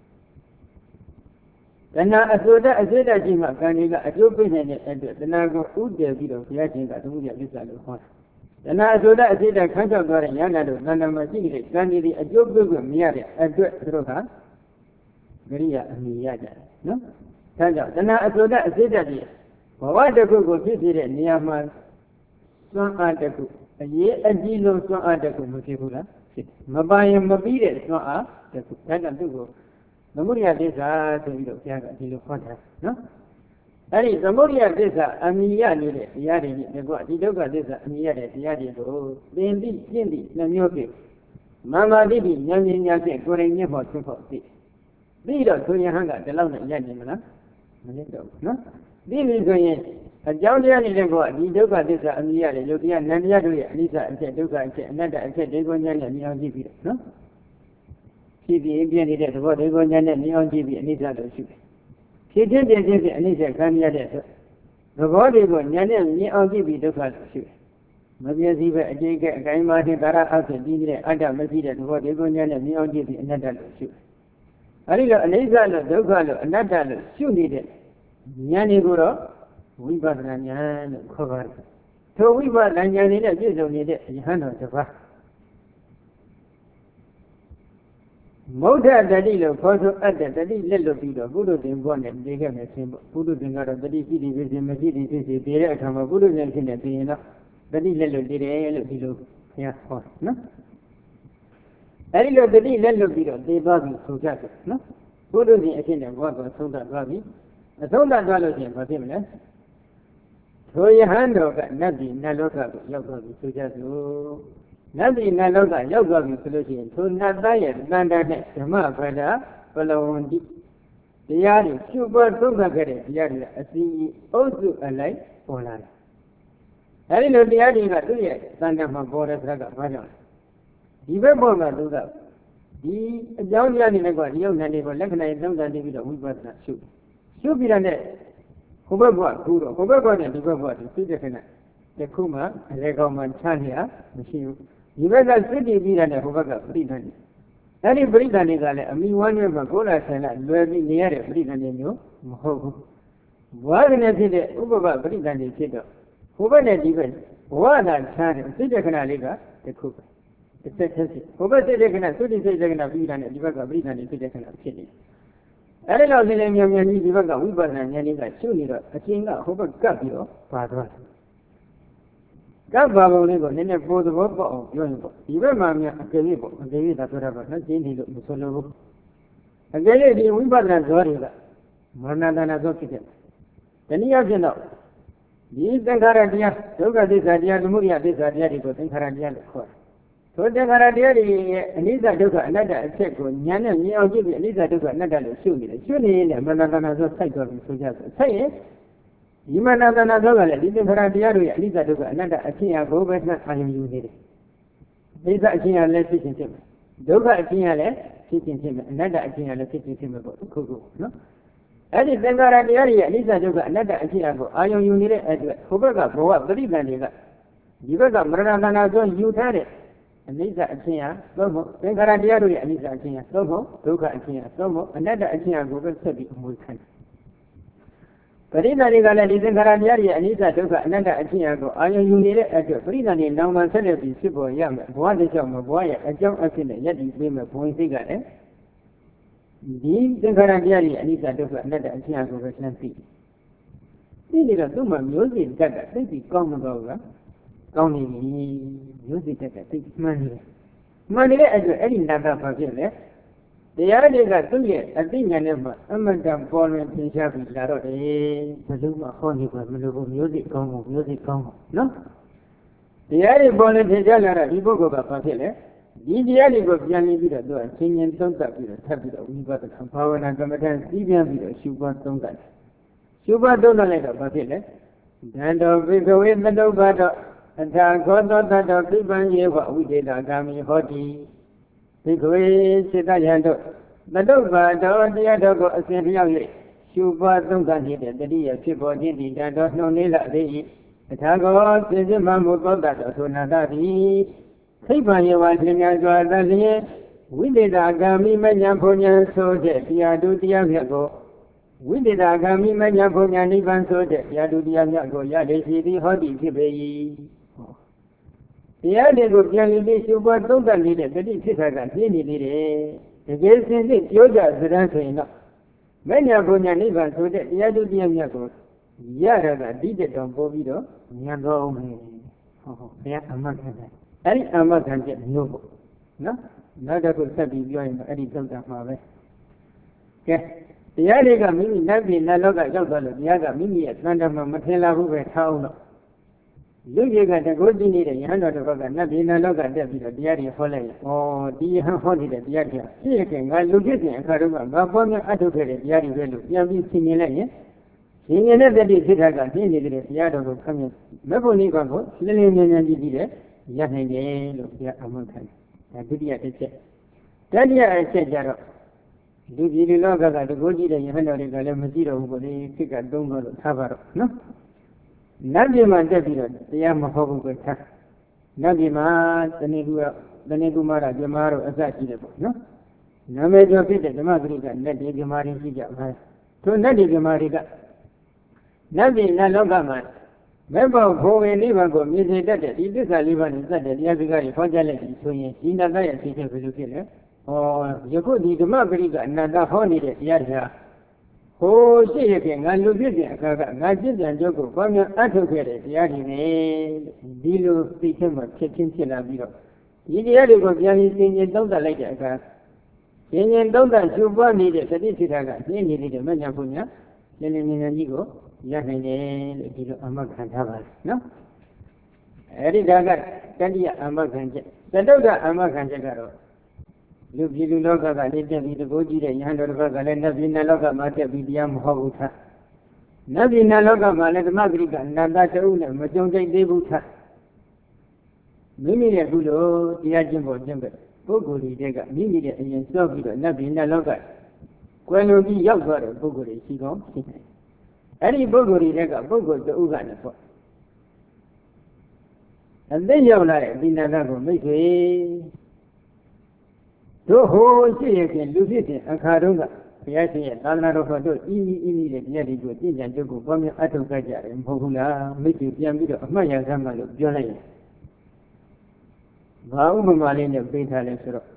တဏှာအစိုးတအစိတ်ရှိမှကံကြီးကအကျိုးပေးနေတဲ့အတွက်တဏှာကိုဥတည်ပြီးတော့ဘုရားရှင်ကသမုဒိယသစ္စာလို့ခေါ်တယ်တဏှာအစိုးတအစိတ်ခန်းချောက်သွားတဲ့ဉာဏ်တော်သန္တာမှာရှိနေတဲ့ကံကြီးအကျိုးပေးခွင့်မရတဲ့အတွက်သူတို့ကဂရိယာအမိရကြတယ်နော်ဒါကြောင့်တဏှာအစိုးတအစိတ်ကြီးဘဝတစ်ခုကိုဖြစ်စေတဲ့နေရာမှာစွမ်းအားတစ်ခုအရေးအကြီးဆုံးစွမ်းအားတစ်ခုမဖြစ်ဘူးလားဖြစ်မပိုင်ရင်မပြီးတဲ့စွမ်းအားတစ်ခုဒါကြောင့်သူ့ကိုသမုဒိယသစ္စာဆိုပြီးတော့ဘုရားကဒီလိုဟောတာနော်အဲ့ဒီသမုဒိယသစ္စာအမိရနေတဲ့တရားတွေနဲ့ကွာဒီဒုက္ခသစ္စာအမိရတဲ့တရားတွေကိုသင်သိရှင်းသိနှမျိုးပြမာမာတိတိဉာဏ်ဉာဏ်ဖြင့်ကိုယ်တိုင်မျက်မှောက်သိဖို့သိပြီးတော့ဆိုရင်ဟန်ကဒီလောက်နဲ့ရနိုင်မလားမရတော့ဘူးနော်ဒီလိုဆိုရင်အကြောင်းတရားနေတဲ့ကွာဒီဒုက္ခသစ္စာအမိရတဲ့ယုတ်တရားနန္တရားတို့ရဲ့အနိစ္စအချက်ဒုက္ခအချက်အနတ္တအချက်ဒိဋ္ဌိဉာဏ်နဲ့မြင်အောင်ကြည့်ပြီးတော့နော်ဖြစ်ပြီးပြည့်နေတဲ့သဘောဒိဋ္ဌိဉာဏ်နဲ့မြင်အောင်ကြည့်ပြီးအနိစ္စတို့ရှိတယ်ဖြစ်ခြင်းပြည့်ခြင်းဖြင့်အနိစ္စခံရတဲ့အတွက်သဘောတွေကိုဉာဏ်နဲ့မြင်အောင်ကြည့်ပြီးဒုက္ခတို့ရှိတယ်မပြည့်စည်ပဲအကျိတ်ကအကိုင်းမာတဲ့ကာရအဖြစ်ပြီးတဲ့အတ္တမရှိတဲ့သဘောဒိဋ္ဌိဉာဏ်နဲ့မြင်အောင်ကြည့်ပြီးအနတ္တတို့ရှိတယ်အဲဒီလိုအနိစ္စလို့ဒုက္ခလို့အနတ္တလို့ရှုနေတဲ့ဉာဏ်တွေကိုတော့ဝိပဿနာဉာဏ်လို့ခေါ်ပါတယ်ထိုဝိပဿနာဉာဏ်နဲ့ပြည့်စုံနေတဲ့ယဟန်တော်တစ်ပါးမௌဒတတိလို့ခေါ်ဆိုအပ်တဲ့တတိလက်လွတ်ပြီးတော့ပုရုဇဉ်ဘဝနဲ့နေခဲ့မယ်ရှင်ပေါ့ပုရုဇဉ်ကတော့တတိရှိသည်ဖြစ်စေမရှိသည်ဖြစ်စေတည်တဲ့အခါမှာပုရုဇဉ်ဖြစ်နေပြီးရင်တော့တတိလက်လွတ်တည်တယ်လို့ဒီလိုဘုရားဟောနော်အဲဒီလိုတတိလက်လွတ်ပြီးတော့တည်သွားပြီဆိုကြတယ်နော်ပုရုဇဉ်အဖြစ်နဲ့ဘဝကဆုံးသတ်သွားပြီအဆုံးသတ်သွားလို့ရှိရင်ဘာဖြစ်မလဲထိုယဟန်တော်ကနတ်ပြည်နတ်လောကကိုရောက်သွားပြီဆိုကြစို့နတ်ပြည်နတ်လောကရောက်သွားပြီဆိုလို့ရှိရင်ထိုနတ်သားရဲ့တန်တာနဲ့ဓမ္မဗဒပလဝန္တိတရားတွေရှုပွားသုံးသပ်ခဲ့တဲ့တရားတွေအစီအုပ်စုအလိုက်ပေါ်လာတယ်။အဲဒီလိုတရားတွေကသူ့ရဲ့တန်တာမှာပေါ်တဲ့ဆိုတာကဘာကြောင့်လဲ။ဒီဘက်ပေါ်မှာသူကဒီအကြောင်းတရားတွေနဲ့ကဒီယုံနာတွေကိုလက္ခဏာသုံးသပ်ပြီးတော့ဝိပဿနာရှုပြီးတော့နဲ့ဟိုဘက်ဘဝကူတော့ဟိုဘက်ဘဝနဲ့ဒီဘက်ဘဝဒီသိတဲ့ခဏတခုမှအလေကောင်မှချမ်းရမရှိဘူးဒီဘက်ကစစ်တည်ပြီးတဲ့ဟိုဘက်ကပြိဋ္ဌာန်အဲ့ဒီပြိဋ္ဌာန်တွေကလည်းအမိဝမ်းနဲ့မှာကိုယ်လာဆန္ဒလွယ်ပြီးနေရတဲ့ပြိဋ္ဌာန်တွေမျိုးမဟုတ်ဘူးဘဝကနေဖြစ်တဲ့ဥပပပြိဋ္ဌာန်တွေဖြစ်တော့ဟိုဘက်နဲ့ဒီဘက်ဘဝသာချမ်းတယ်သိတဲ့ခဏလေးကတခုပဲတစ်သက်သက်စီဟိုဘက်သိတဲ့ခဏသုတိစိတ်တဲ့ခဏပြိဋ္ဌာန်နဲ့ဒီဘက်ကပြိဋ္ဌာန်တွေဖြစ်တဲ့ခဏဖြစ်နေအဲ့ဒီလောက်စင်းမြန်မြန်ကြီးဒီဘက်ကဝိပဿနာဉာဏ်လေးကရှုနေတော့အချင်းကဟိုဘက်ကပ်ပြီးတော့ပါသွားတယ်ကပ်ပါပုံလေးကိုနည်းနည်းပိုသဘောပေါက်အောင်ပြောရင်ပေါ့ဒီဘက်မှာမြန်အကယ်၍ပေါ့အကယ်၍သာပြောတာပေါ့နော်ကျင်းနေလို့မဆိုလို့ဘူးအကယ်၍ဒီဝိပဿနာဇောတွေကမရဏတဏဇောဖြစ်တယ်တနည်းအားဖြင့်တော့ဒီသင်္ခါရတရားဒုက္ခသစ္စာတရားသမုဒယသစ္စာတရားတွေကိုသင်္ခါရတရားလို့ခေါ်တယ်ထိုသင်္ခါရတရားတွေရဲ့အနိစ္စဒုက္ခအနတ္တအချက်ကိုဉာဏ်နဲ့မြင်အောင်ကြည့်ပြီးအနိစ္စဒုက္ခအနတ္တလို့ရှုနေတယ်ရှုနေရင်လည်းမရဏတဏဇောစိုက်သွားပြီဆိုကြဆိုစိုက်ရင်ဒီမရဏတဏဇောကလည်းဒီသင်္ခါရတရားတွေရဲ့အနိစ္စဒုက္ခအနတ္တအချင်းအကိုပဲနှံ့အာရုံယူနေတယ်အနိစ္စအချင်းအလည်းဖြစ်ခြင်းဖြစ်မယ်ဒုက္ခအချင်းအလည်းဖြစ်ခြင်းဖြစ်မယ်အနတ္တအချင်းအလည်းဖြစ်ခြင်းဖြစ်မယ်ပေါ့ခုခုနော်အဲ့ဒီသင်္ခါရတရားတွေရဲ့အနိစ္စဒုက္ခအနတ္တအချင်းအကိုအာရုံယူနေတဲ့အတွက်ဟိုဘက်ကဘဝပရိသန်တွေကဒီဘက်ကမရဏတဏဇောယူထားတဲ့အနိစ္စအချင်းအသုံးဖို့သင်္ခါရတရားတို့ရဲ့အနိစ္စအချင်းအသုံးဖို့ဒုက္ခအချင်းအသုံးဖို့အနတ္တအချင်းအကိုပဲဆက်ပြီးအမွေခံတယ်ပရိသတ်တွေကလည်းဒီသင်္ခါရတရားရဲ့အနိစ္စဒုက္ခအနတ္တအချင်းအကိုအာရုံယူနေတဲ့အတွက်ပရိသတ်တွေနောင်မှဆက်လက်ပြီးဖြစ်ပေါ်ရမယ်ဘဝတစ်လျှောက်မှာဘဝရဲ့အကြောင်းအဖြစ်နဲ့ယက်တည်ပေးမယ်ဘုံစိတ်ကလည်းဒီသင်္ခါရတရားရဲ့အနိစ္စဒုက္ခအနတ္တအချင်းအကိုပဲလှမ်းသိနေတော့သူ့မှာမျိုးစိတ်တက်ကသိပြီးကောင်းမတော့ဘူးလားကောင်းနေပြီမျိုးစိတ်တက်ကသိမှန်နေတယ်မှန်နေတဲ့အတွက်အဲ့ဒီနာတာဘာဖြစ်လဲတရားတွေကသူ့ရဲ့အသိဉာဏ်နဲ့မှအမတန်ပေါ်လွင်သင်ရှားပြီးလာတော့တယ်ဘယ်လိုမှဟောနေပါမလို့ဘူးမျိုးစိတ်ကောင်းမှုမျိုးစိတ်ကောင်းမှုနော်တရားတွေပေါ်လွင်သင်ရှားလာတော့ဒီပုဂ္ဂိုလ်ကဘာဖြစ်လဲဒီတရားတွေကိုပြန်လည်ပြီးတော့သူကချင်းချင်းသုံးသပ်ပြီးတော့ထပ်ပြီးတော့ဝိပဿနာဘာဝနာကမ္မဋ္ဌာန်းသိပြန်ပြီးတော့ရှုပွားသုံးသပ်တယ်ရှုပွားသုံးသပ်လိုက်တော့ဘာဖြစ်လဲဓာတောဘိကဝေသတုပ္ပါတော့အထာခောသောတတောပြိပံယေဝဝိတေတာဂာမိဟောတိဘိကဝေစေတယံတို့သတုပ္ပါတော့တရားတော်ကိုအစဉ်လျောက်၍ရှုပွားသုံးသပ်နေတဲ့တတိယဖြစ်ပေါ်ခြင်းဒီဓာတော်နှုံလေးလာသေး၏အထာခောစေစမမှုသောတတောထိုနာတသည်ခိဗံယေဝရှင်များစွာသလျင်ဝိတေတာဂာမိမညာဘုံညာဆိုတဲ့တရားတို့တရားမြတ်ကိုဝိတေတာဂာမိမညာဘုံညာနိဗ္ဗာန်ဆိုတဲ့တရားတို့တရားမြတ်ကိုရလေရှိသည်ဟောတိဖြစ်ပေ၏တရားတွေကိုပြန်ပြီးရှုပွားသုံးသပ်နေတဲ့တတိဖြစ်တာကပြင်းနေနေတယ်တကယ်စင်စစ်ပြောကြစတဲ့ဆိုရင်တော့မညာဘုံညာနိဗ္ဗာန်ဆိုတဲ့တရားတို့တရားမြတ်ကိုရတာကဒီတက်တော်ပို့ပြီးတော့ဉာဏ်တော်အောင်မယ်ဟုတ်ဘုရားအမှတ်ခံတယ်အဲ့ဒီအမှတ်ခံချက်မျိုးပေါ့နော်နောက်တစ်ခုဆက်ပြီးပြောရင်အဲ့ဒီသုတ်တာမှာပဲတရားတွေကမိမိနတ်ပြည်နတ်လောကရောက်သွားလို့တရားကမိမိရဲ့သံတမမထင်လာဘူးပဲထားအောင်တော့လူကြီးကတကုတ်ကြည့်နေတဲ့ယဟန်တော်တစ်ပတ်ကနတ်ပြည်နတ်လောကတက်ပြီးတော့တရားတွေဟောလိုက်ရင်ဒီယဟန်ဟောနေတဲ့တရားတွေရှိရခင်ငါလူဖြစ်စဉ်အခါတုန်းကငါပွားများအထုတ်ခဲ့တဲ့တရားတွေပဲလို့ပြန်ပြီးသိမြင်လိုက်ရင်ရှင်ရင်တဲ့တတိဖြစ်တာကပြင်းနေတဲ့တရားတော်ကိုခမ်းမြင်မဲ့ဖို့နိဗ္ဗာန်ကိုလင်းလင်းမြန်မြန်ကြည့်ကြည့်တဲ့ရနိုင်တယ်လို့ဘုရားအမှန်ခံတယ်ဒုတိယတစ်ချက်တတိယအချက်ကျတော့လူပြည်လူလောကကတကုတ်ကြည့်တဲ့ယဟန်တော်တွေကလည်းမရှိတော့ဘူးကိုလေခစ်ကသုံးတော့လို့ထားပါတော့နော်နတ်ပြည်မှာတက်ပြီးတော့တရားမဟောဘူးကထားနတ်ပြည်မှာတဏှိကုမာရဓမ္မတို့အစရှိတယ်ပေါ့နော်နာမည်ကျော်ဖြစ်တဲ့ဓမ္မဂရိကနတ်ပြည်ဓမ္မတွေရှိကြပါထိုနတ်ပြည်ဓမ္မတွေကနတ်ပြည်နတ်လောကမှာမဲ့ဘောဘုံဝင်နိဗ္ဗာန်ကိုမြင်စေတတ်တဲ့ဒီသစ္စာလေးပါးနဲ့စတဲ့တရားစကားတွေဟောကြားလိုက်ပြီးဆိုရင်ဒီနတ်သားရဲ့သိချက်ဘယ်လိုဖြစ်လဲယခုဒီဓမ္မဂရိကအနန္တဟောနေတဲ့တရားတရားဟိုရှိရခင်ငါလူဖြစ်တဲ့အခါကငါจิตပြန်ကြုတ်ကိုဘာများအထုတ်ခဲ့တဲ့တရားတွေနဲ့ဒီလိုသိချက်မှဖြစ်ချင်းဖြစ်လာပြီးတော့ဒီတရားတွေကိုပြန်ပြီးသင်ရင်သုံးသပ်လိုက်တဲ့အခါသင်ရင်သုံးသပ်ရှုပွားနေတဲ့သတိစိတ်ဓာတ်ကပြင်းနေတဲ့မညာဖို့များလင်းလင်းမြန်မြန်ကြီးကိုရနိုင်တယ်လို့ဒီလိုအမှတ်ခံထားပါနော်အဲ့ဒီဒါကတတိယအမှတ်ခံချက်သတုဒ္ဒအမှတ်ခံချက်ကတော့လူပြည်လူလောကကနေတက်ပြီးတကိုးကြည့်တဲ့ယဟန်တော်တစ်ပတ်ကလည်းနတ်ပြည်နတ်လောကမှာတက်ပြီးတရားမဟောဘူးထားနတ်ပြည်နတ်လောကမှာလည်းဓမ္မဂရိကအနန္တတအုပ်နဲ့မကြုံကြိတ်သေးဘူးထားမိမိရဲ့ကုလိုတရားကျင့်ဖို့ကျင့်ပဲပုဂ္ဂိုလ်တွေကမိမိရဲ့အရင်စောပြီးတော့နတ်ပြည်နတ်လောကကွယ်လွန်ပြီးရောက်သွားတဲ့ပုဂ္ဂိုလ်တွေရှိကောင်းရှိတယ်အဲ့ဒီပုဂ္ဂိုလ်တွေကပုဂ္ဂိုလ်တအုပ်ကနေပေါ့အသိရောက်လာတဲ့အဒီနာကကိုမိတ်ဆွေတို့ဟိုရှိရခင်လူဖြစ်တဲ့အခါတုန်းကဘုရားရှင်ရဲ့သာသနာတော်တို့ဤတဲ့တရားတွေကိုသိကြံကြုတ်ကိုပွားများအထောက်ကြကြတယ်မဟုတ်ဘူးလားမိတ်ဆွေပြန်ပြီးတော့အမှတ်ရစမ်းမှလို့ပြောလိုက်ရင်ဘာဥပမာလေးနဲ့ပေးထားလဲဆိုတော့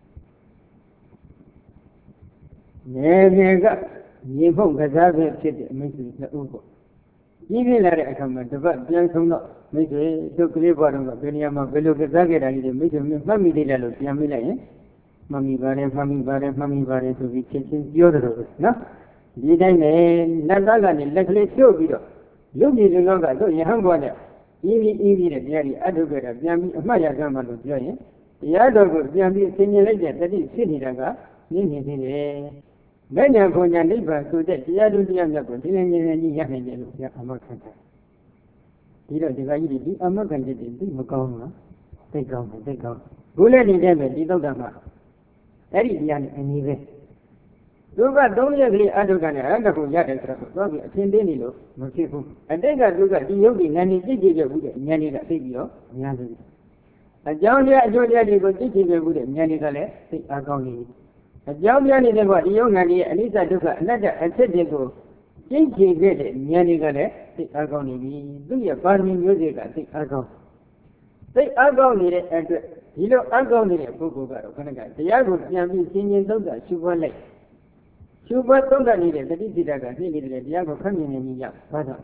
ငယ်ငယ်ကမြေဖုတ်ကစားပဲဖြစ်တဲ့မိတ်ဆွေနှစ်ဦးပေါ့ကြီးပြင်းလာတဲ့အခါမှာတပတ်ပြန်ဆုံးတော့မိတ်ဆွေတို့ကလေးဘွားတို့ကဘယ်နေရာမှာဘယ်လိုကစားခဲ့တာကြီးတွေမိတ်ဆွေမှတ်မိသေးတယ်လို့ပြန်မေးလိုက်ရင်မှတ်မိပါတယ်ဆိုပြီးချင်းချင်းပြောတယ်လို့နော်ဒီတိုင်းနဲ့နတ်သားကနေလက်ကလေးဖြုတ်ပြီးတော့လူပြည်လူလောကတို့ယဟန်ဘွားနဲ့ဤပြီးတဲ့တရားကြီးအထုတ်ခဲ့တာပြန်ပြီးအမှတ်ရကြမှာလို့ပြောရင်တရားတော်ကိုပြန်ပြီးသင်မြင်လိုက်တဲ့တတိဖြစ်နေတာကနင်းနေသေးတယ်။မဲ့ညာဘုံညာနိဗ္ဗာန်ဆိုတဲ့တရားတော်တရားမြတ်ကိုဒီနေ့ကြီးရနိုင်တယ်လို့ဘုရားအမှတ်ခံတယ်။ဒီတော့ဒီကကြီးဒီအမှတ်ခံတဲ့သိမကောင်းဘူးလား။သိကောင်းတယ်။ဘုလည်းဒီတဲ့ပဲဒီသုတ်တံမှာအဲ့ဒီတရားနဲ့အနည်းပဲသူက3ရက်ကလေးအထုကနေအဲ့ဒါကိုရတယ်ဆိုတော့သွားပြီးအချင်းသေးနေလို့မဖြစ်ဘူးအတိတ်ကသူကဒီယုတ်ဒီဉာဏ်ကြီးကြည့်ကြဘူးတဲ့ဉာဏ်ကြီးကသိပြီးတော့ဉာဏ်ကြီးအကြောင်းတရားအကျိုးတရားတွေကိုကြည့်ကြဘူးတဲ့ဉာဏ်ကြီးကလည်းသိအားကောင်းနေအကြောင်းတရားနေတဲ့ကဒီယုတ်ဉာဏ်ကြီးရဲ့အနိစ္စဒုက္ခအနတ္တအဖြစ်တွေကိုကြည့်ကြခဲ့တဲ့ဉာဏ်ကြီးကလည်းသိအားကောင်းနေပြီသူ့ရဲ့ပါရမီမျိုးစေ့ကသိအားကောင်းနေတဲ့အတွက်ဒီလိုအကောင်းနေတဲ့ပုဂ္ဂိုလ်ကတော့ခဏကတရားကိုပြန်ပြီးရှင်းရှင်းသုံးသပ်ရှုပွားလိုက်ရှုပွားသုံးသပ်နေတဲ့တတိစိတ္တကသိနေတဲ့တရားကိုဖတ်မြင်နေကြဘာသာ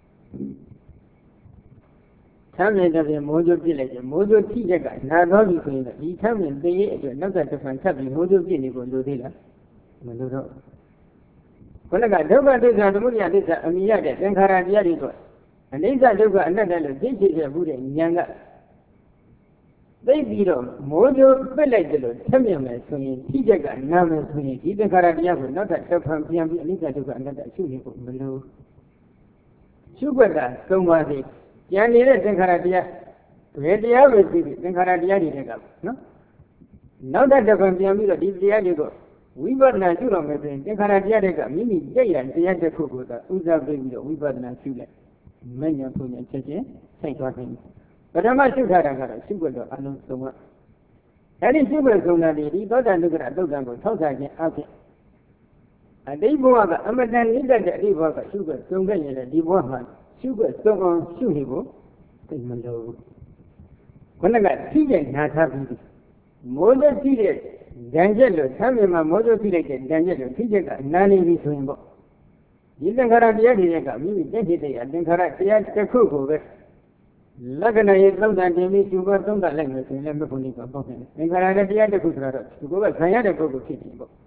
သမ်းမြင်တဲ့မိုးကြိုးပြစ်လိုက်တယ်မိုးကြိုးထိတဲ့ကနာတော်ပြီဆိုရင်ဒီသမ်းမြင်သေးရဲ့အတွက်နောက်ကတစ်ဖန်ဆက်ပြီးမိုးကြိုးပြစ်နေဖို့လိုသေးလားမလိုတော့ခဏကဒုက္ခသစ္စာသမုဒယသစ္စာအမိရတဲ့သင်္ခါရတရားတွေဆိုအနိစ္စဒုက္ခအနတ္တလို့သိချခဲ့မှုတဲ့ဉာဏ်ကသိပြီးတော့မိုးကြိုးပစ်လိုက်တယ်လို့ဆက်မြင်မယ်ဆိုရင်ထိချက်ကနာမယ်ဆိုရင်ဒီသင်္ခါရတရားကိုနောက်တစ်ဖန်ပြန်ပြီးအနိစ္စဒုက္ခအနတ္တရှုနေဖို့မလိုရှုွက်ကသုံးပါးစီကျန်နေတဲ့သင်္ခါရတရားဘယ်တရားပဲသိပြီးသင်္ခါရတရားတွေကနော်နောက်တစ်ဖန်ပြန်ပြီးတော့ဒီတရားတွေကိုဝိပဿနာရှုတော့မယ်ဆိုရင်သင်္ခါရတရားတွေကမိမိကြိတ်ရတရားတစ်ခုကိုသာဥစ္စာပေးပြီးတော့ဝိပဿနာရှုလိုက်မဉ္ဇဉ်ပုံဉ္ဇဉ်ချက်ချင်းစိတ်သွားနိုင်ပထမရှုထားတာကတော့ရှုွက်တော့အလုံးစုံကအဲ့ဒီရှုွက်ဆုံးတာဒီသောတာနုကရသုတ်တံကိုထောက်ဆခြင်းအဖြစ်အတိတ်ဘဝကအမတန်နိတ္တတဲ့အတိတ်ဘဝကရှုွက်ဆုံးခဲ့ရင်ဒီဘဝမှာရှုွက်ဆုံးအောင်ရှုနေဖို့သိမလို့ခုနကထိတဲ့နာထားပြီးမိုးသက်ထိတဲ့ဒဏ်ချက်လို့ဆမ်းမြေမှာမိုးသက်ထိလိုက်တဲ့ဒဏ်ချက်လို့ထိချက်ကနာနေပြီဆိုရင်ပေါ့ဒီသင်္ခါရတရားတွေကမိမိတက်တဲ့တရားသင်္ခါရတရားတစ်ခုကိုပဲလက္ခဏာရဲ့သုံးတန်တင်ပြီးသူကသုံးတန်လိုက်မယ်ဆိုရင်လည်းမဖို့နေပါပေါ့တယ်သင်္ခါရတရားတစ်ခုဆိုတော့သူကခံရတဲ့ပုဂ္ဂိုလ်ဖြစ်နေပေါ့ဘ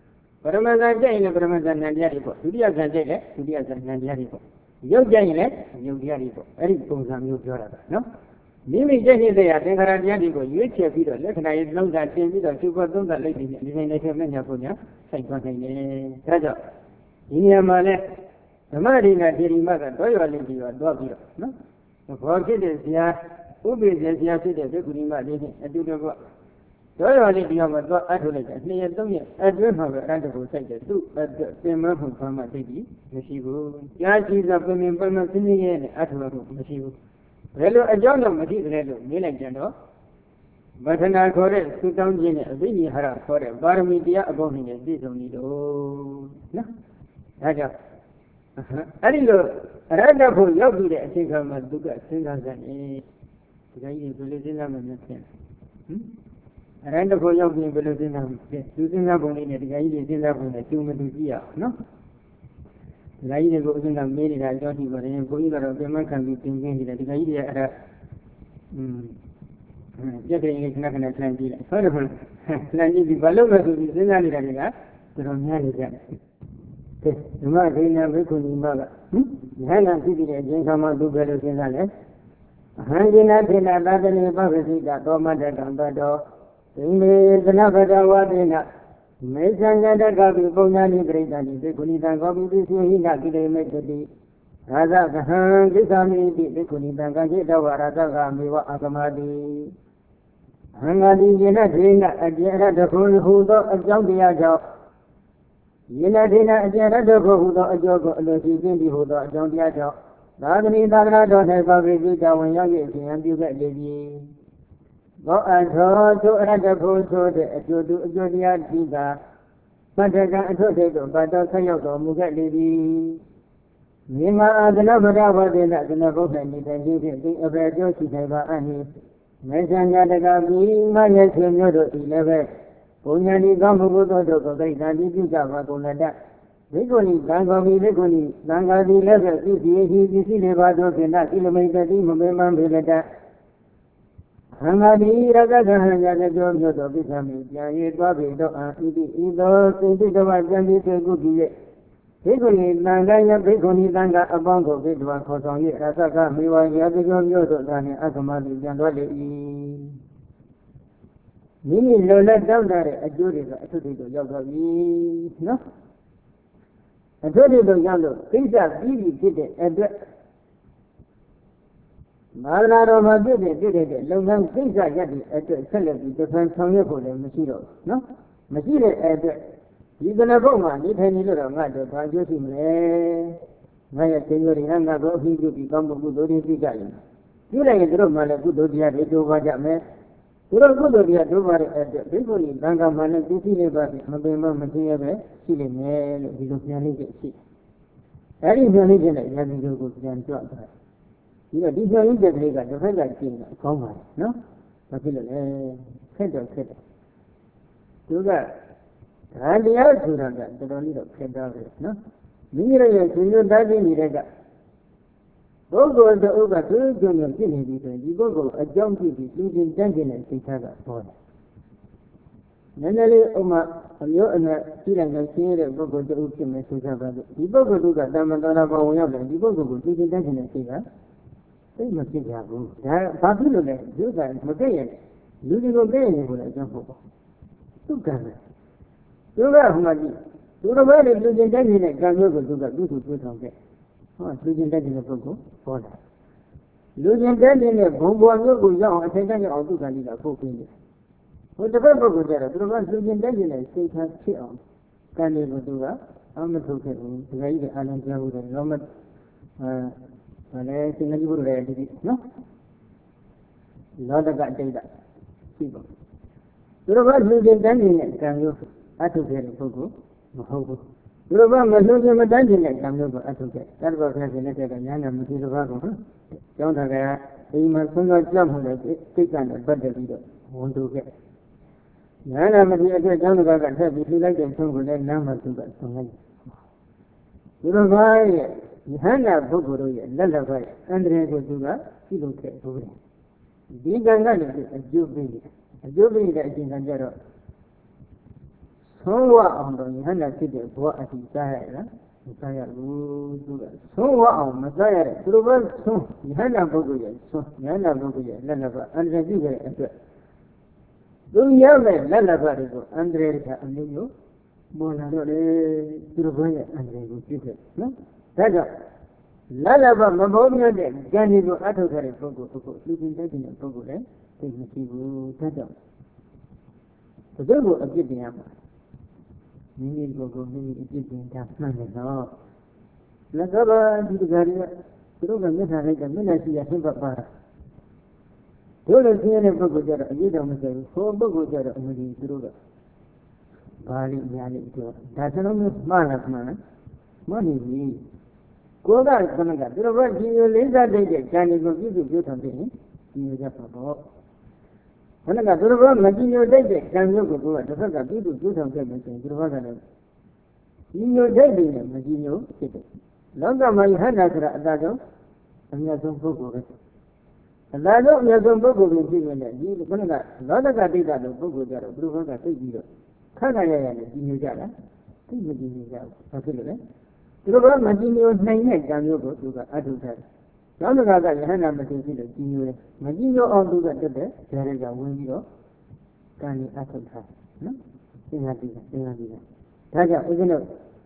Paramasan Jay, Paramasan Nandiaripo, Julia Gazelle, Julia Nandiaripo. You Jay, you Diaripo, very Pumsam, you Jora, no? Mimi Jenny, they are Tengaradianico, you check it, let I know that they will super don't the lady, living like a Manapunia, Saint Contain, Raja. Inia Male, the Marina, dearing mother, royally, you are dog, no? The forget is here, who is the Yasida, the Gurima, and do the work. Royally, you have got accurate, near them, I don't have a random sector, too, but the same from a baby, Meshibu, Yasis of women, Burma, Sinian, Atwaru, Meshibu. Hello, a John of Meshibu, Milan General. But an alcohol, 2000, a baby hara for a bar media about me, this only do. No, Raja. I didn't know, rather for you, I think I must do that, singers and a guy village in American. Random for young people using up only the guy is in up on the 2 minutes, no? The idea goes in a minute, I don't even going around the man can be thinking that the idea Jeffrey is not an Atlantic. Furthermore, Atlantic is below the Zinani, the Romanian. The Marina Vicuni Mother. Hannah City, Jenkama do better than that. Hanging up in a battle above the Roma Gambado. The Navada Mason Gabi Bonani Great and the Kunita Gobi, he not today make the day. Raza Kahan, this army, the Kunita Gajeta, Raza, Miwa Akamadi. Hangadi, Yenatina, a Jera, the Hudo, a Jambia job. Yenatina, a Jera, the Hudo, a job, the Sindi Hudo, a Jambia job. Ragni Dagra don't have a visit when young and you get lady. Go and throw to another post to the Julia Diga. Mataka and Totato, but don't say you go, Mugat. Nima, the number of the Nago and you think of a Joshi Neva and his. Messenger the Gabi, my yes, you know, 11. Punyani Gamu, and you got on that. Vigoni, Dangovi, Vigoni, Dangavi level, you see the Vado, and that kilometer, Mumma Villata. Hangadi, Raga, the Jojo of Vitami, Yay, Bobby, either think of a Gandhi, good. Vigoni, Nangaya, Vigoni, Nanga, a bongo, Vidua, Kotongi, Rasaka, Miwa, Yago, Dani, Akamadi, Janwali. Mini Lola down there, a jury, a tutor, Yoga, no? A jury of Yellow, things are really did it, and Marlaro did it, long things are getting at the celebrity, different from your Machino, no? Machino, you're gonna go, man, if any little matter, by Josim, Maya Senori, and I go, he will become a good Italian. You like a drum, man, a good idea, they do what that man. You don't go to the Dover at the people in Bangaman, this is about Mabema Material, Chile, because you need to see. That is the religion that you have to go to them. You know, this is the legal, the federal king, common, no? Particularly, federal. You got, and the other two of that, they don't need a federal, no? Neither you that in the Gogo the Oga to Junior Guinea, you go a junkie, losing dungeon and take other for. Nanali Oma, you and a Tiran and Sierra Gogo to Ukim, you go to the Damadana Boyab, you go to losing dungeon and take her. They must be Yabu. Popular, you guys, Magayan, losing Magayan will jump over. Two guys. You have money. You know where is losing dungeon and can go to the good on there. Losing that in a Gogo, for that. Losing that in a Gogo, go down and take out to Galila, 4 fingers. What the purpose was there? The one losing that in a state has chill. Can you do that? I'm not okay. Right, I don't know the Roman. And I think you would read it, no? Not about data. People. The one losing that in it, can you? I took it a Gogo. You remember losing a dungeon and come over at okay. That was fascinated and young and material vago. Don't have a single jump on the stick and a better leader. Won't do it. Yana material down about and have if you like them some good number to that. You know why you hand out Bogoro and Lullaby, Andre Goduga, you don't care for it. Being a jubilee that is in a ဆုံးဝအောင်တော့ယဟန္တာဖြစ်တဲ့ဘဝအတိစားရလားမစားရဘူးသူကဆုံးဝအောင်မစားရတဲ့သူတို့ပဲဆုံးယဟန္တာပုဂ္ဂိုလ်ရဲ့ဆုံးယဟန္တာပုဂ္ဂိုလ်ရဲ့လက်လက်ကအန္တရာယ်ပြုတဲ့အတွက်သူရမဲ့လက်လက်တွေကိုအန္တရာယ်ကအမျိုးမျိုးပေါ်လာတော့လေသူတို့ဘရဲ့အန္တရာယ်ကိုပြုခဲ့နော်ဒါကြောင့်လက်လက်မပေါ်မြတ်တဲ့ဉာဏ်ဒီကိုအထောက်ထားတဲ့ပုဂ္ဂိုလ်လူချင်းတဲ့တဲ့ပုဂ္ဂိုလ်လည်းသိမရှိဘူးဒါကြောင့်ဘုရားကိုအပြစ်တင်ရမှာမိမိကိုယ်ကိုမိမိအပြစ်တင်တာမှန်တယ်နော်လက်ကဘာဒီကကြရသူတို့ကမျက်နှာလိုက်တဲ့မျက်နှာရှိရဆင်းပတ်ပါတို့လည်းသိရတဲ့ပုဂ္ဂိုလ်ကြတော့အရေးတော်မဆိုင်ဘူးဟိုပုဂ္ဂိုလ်ကြတော့အမကြီးသူတို့ကဘာလိညာလိပြောဒါစလုံးမျိုးမှားလားမှန်လားမဟုတ်ဘူးကိုယ်ကခဏကသူတို့ဘက်ဒီလိုလေးစားတဲ့ဉာဏ်တွေကိုပြုစုပြောထားတဲ့ဒီလိုကြပါတော့ခဏကသူတို့ဘက်မကြည့်ညိုတဲ့ဉာဏ်မျိုးကိုကတစ်ဖက်ကပြုစုပြောထားခဲ့မယ်ဆိုရင်သူတို့ဘက်ကလည်းဒီညိုတဲ့တွေနဲ့မကြည့်ညိုဖြစ်တယ်လောကမှာယဟန္တာဆိုတာအတားဆုံးအမြတ်ဆုံးပုဂ္ဂိုလ်ပဲအတားဆုံးအမြတ်ဆုံးပုဂ္ဂိုလ်ကိုဖြစ်နေတယ်ဒီခဏကလောကတိတ်တာလို့ပုဂ္ဂိုလ်ကြတော့သူတို့ဘက်ကသိပြီးတော့ခက်ခါရရနဲ့ကြည့်ညိုကြတာသိမကြည့်ညိုကြဘူးဘာဖြစ်လို့လဲသူတို့ကမကြည့်ညိုနိုင်တဲ့ဉာဏ်မျိုးကိုသူကအထုထားတယ်နောက်တစ်ခါကယဟန္တာမသိပြီးတော့ကြည့်ညိုတယ်မကြည့်ညိုအောင်သူကတက်တဲ့ဇာတ်ကဝင်ပြီးတော့ကံကြီးအထုထားနော်သင်္ဃာတိကဒါကြောင့်ဦးဇင်းတို့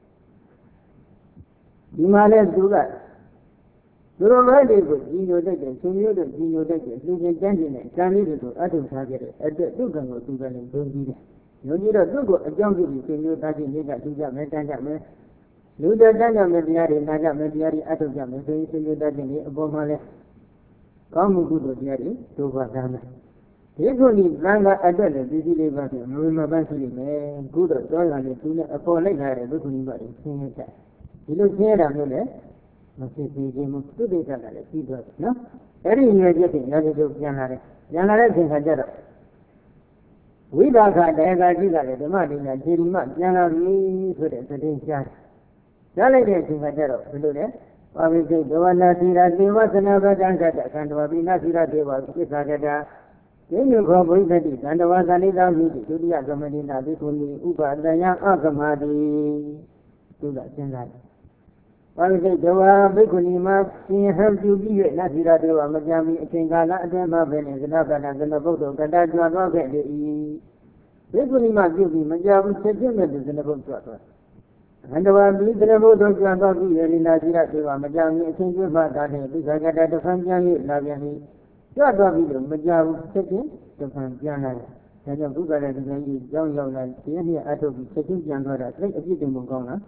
ဒီမှာလဲသူကသူတို့ဘက်တွေကိုကြီးညိုတတ်တယ်ရှင်မျိုးတို့ကြီးညိုတတ်တယ်လူချင်းတန်းချင်းနဲ့ကံလေးတွေကိုအထုထားခဲ့တဲ့အတွက်သူ့ကံကိုသူကလည်းယုံကြည်တယ်ယုံကြည်တော့သူ့ကိုအကြောင်းပြုပြီးရှင်မျိုးသားချင်းတွေကသူကြမယ်တန်းကြမယ်လူတန်းကြမယ်တရားတွေနာကြမယ်တရားတွေအထုကြမယ်ဆိုရင်ရှင်မျိုးသားချင်းတွေအပေါ်မှာလဲကောင်းမှုကုသိုလ်တရားတွေဒုက္ခသားမယ်ဒီခုဒီသံဃာအတွက်လည်းပြည်စည်းလေးပါဆိုမဝေမပန်းရှိလိမ့်မယ်ကုသိုလ်တော်ရလည်းသူနဲ့အပေါ်လိုက်လာတဲ့ဒုက္ခနိဗ္ဗာန်ကိုဆင်းရဲကြဒီလိုဆင်းရဲတာမျိုးလည်းမဖြစ်သေးခြင်းမသူတိတ်ကလည်းပြီးသွားတယ်နော်အဲ့ဒီရွယ်ချက်တွေလည်းတို့ပြန်လာတဲ့အချိန်ခါကျတော့ဝိဒါခတရားကကြီးကလည်းဓမ္မဒိညာခြေဒီမှပြန်လာပြီဆိုတဲ့သတင်းကြားတယ်ကြားလိုက်တဲ့အချိန်ခါကျတော့ဘယ်လိုလဲပါဝိစိတ်ဒေဝနာသီရာသေဝသနာပဒံကတ္တခန္ဓဝပိနာသီရာဒေဝပိစ္ဆာကတ္တဒီလိုခေါ်ဘုရားတိသန္တဝါသနိသာမိတိဒုတိယသမဏိနာဘိက္ခုနီဥပဒယံအကမတိသူကစဉ်းစားတယ်ပါဠိစိတ်တဝါဘိက္ခုနီမှာသင်ဟံပြုပြီး၍နတ်သီရာဒေဝမကြံမီအချိန်ကာလအတွင်းမှာပဲနဲ့ဇနကတဇနဗုဒ္ဓကတ္တကျွတ်သွားခဲ့လေ၏ဘိက္ခုနီမှာပြုပြီးမကြဘူးချက်ချင်းနဲ့ဇနဗုဒ္ဓကျွတ်သွားခန္ဓဝါပြီးဇနဗုဒ္ဓကျွတ်သွားပြီးရည်နာသီရာဒေဝမကြံမီအချိန်ကျွတ်မှတာတဲ့ပိစ္ဆာကတ္တတဖန်ပြန်၍လာပြန်၏ကျွတ်သွားပြီးတော့မကြဘူးချက်ချင်းတဖန်ပြန်လာတယ်ဒါကြောင့်ဘုရားရဲ့ဒီကနေ့ကြောင်းရောက်လာတရားနဲ့အထုတ်ပြီးချက်ချင်းပြန်သွားတာသိအပြစ်တင်မှုကောင်းလား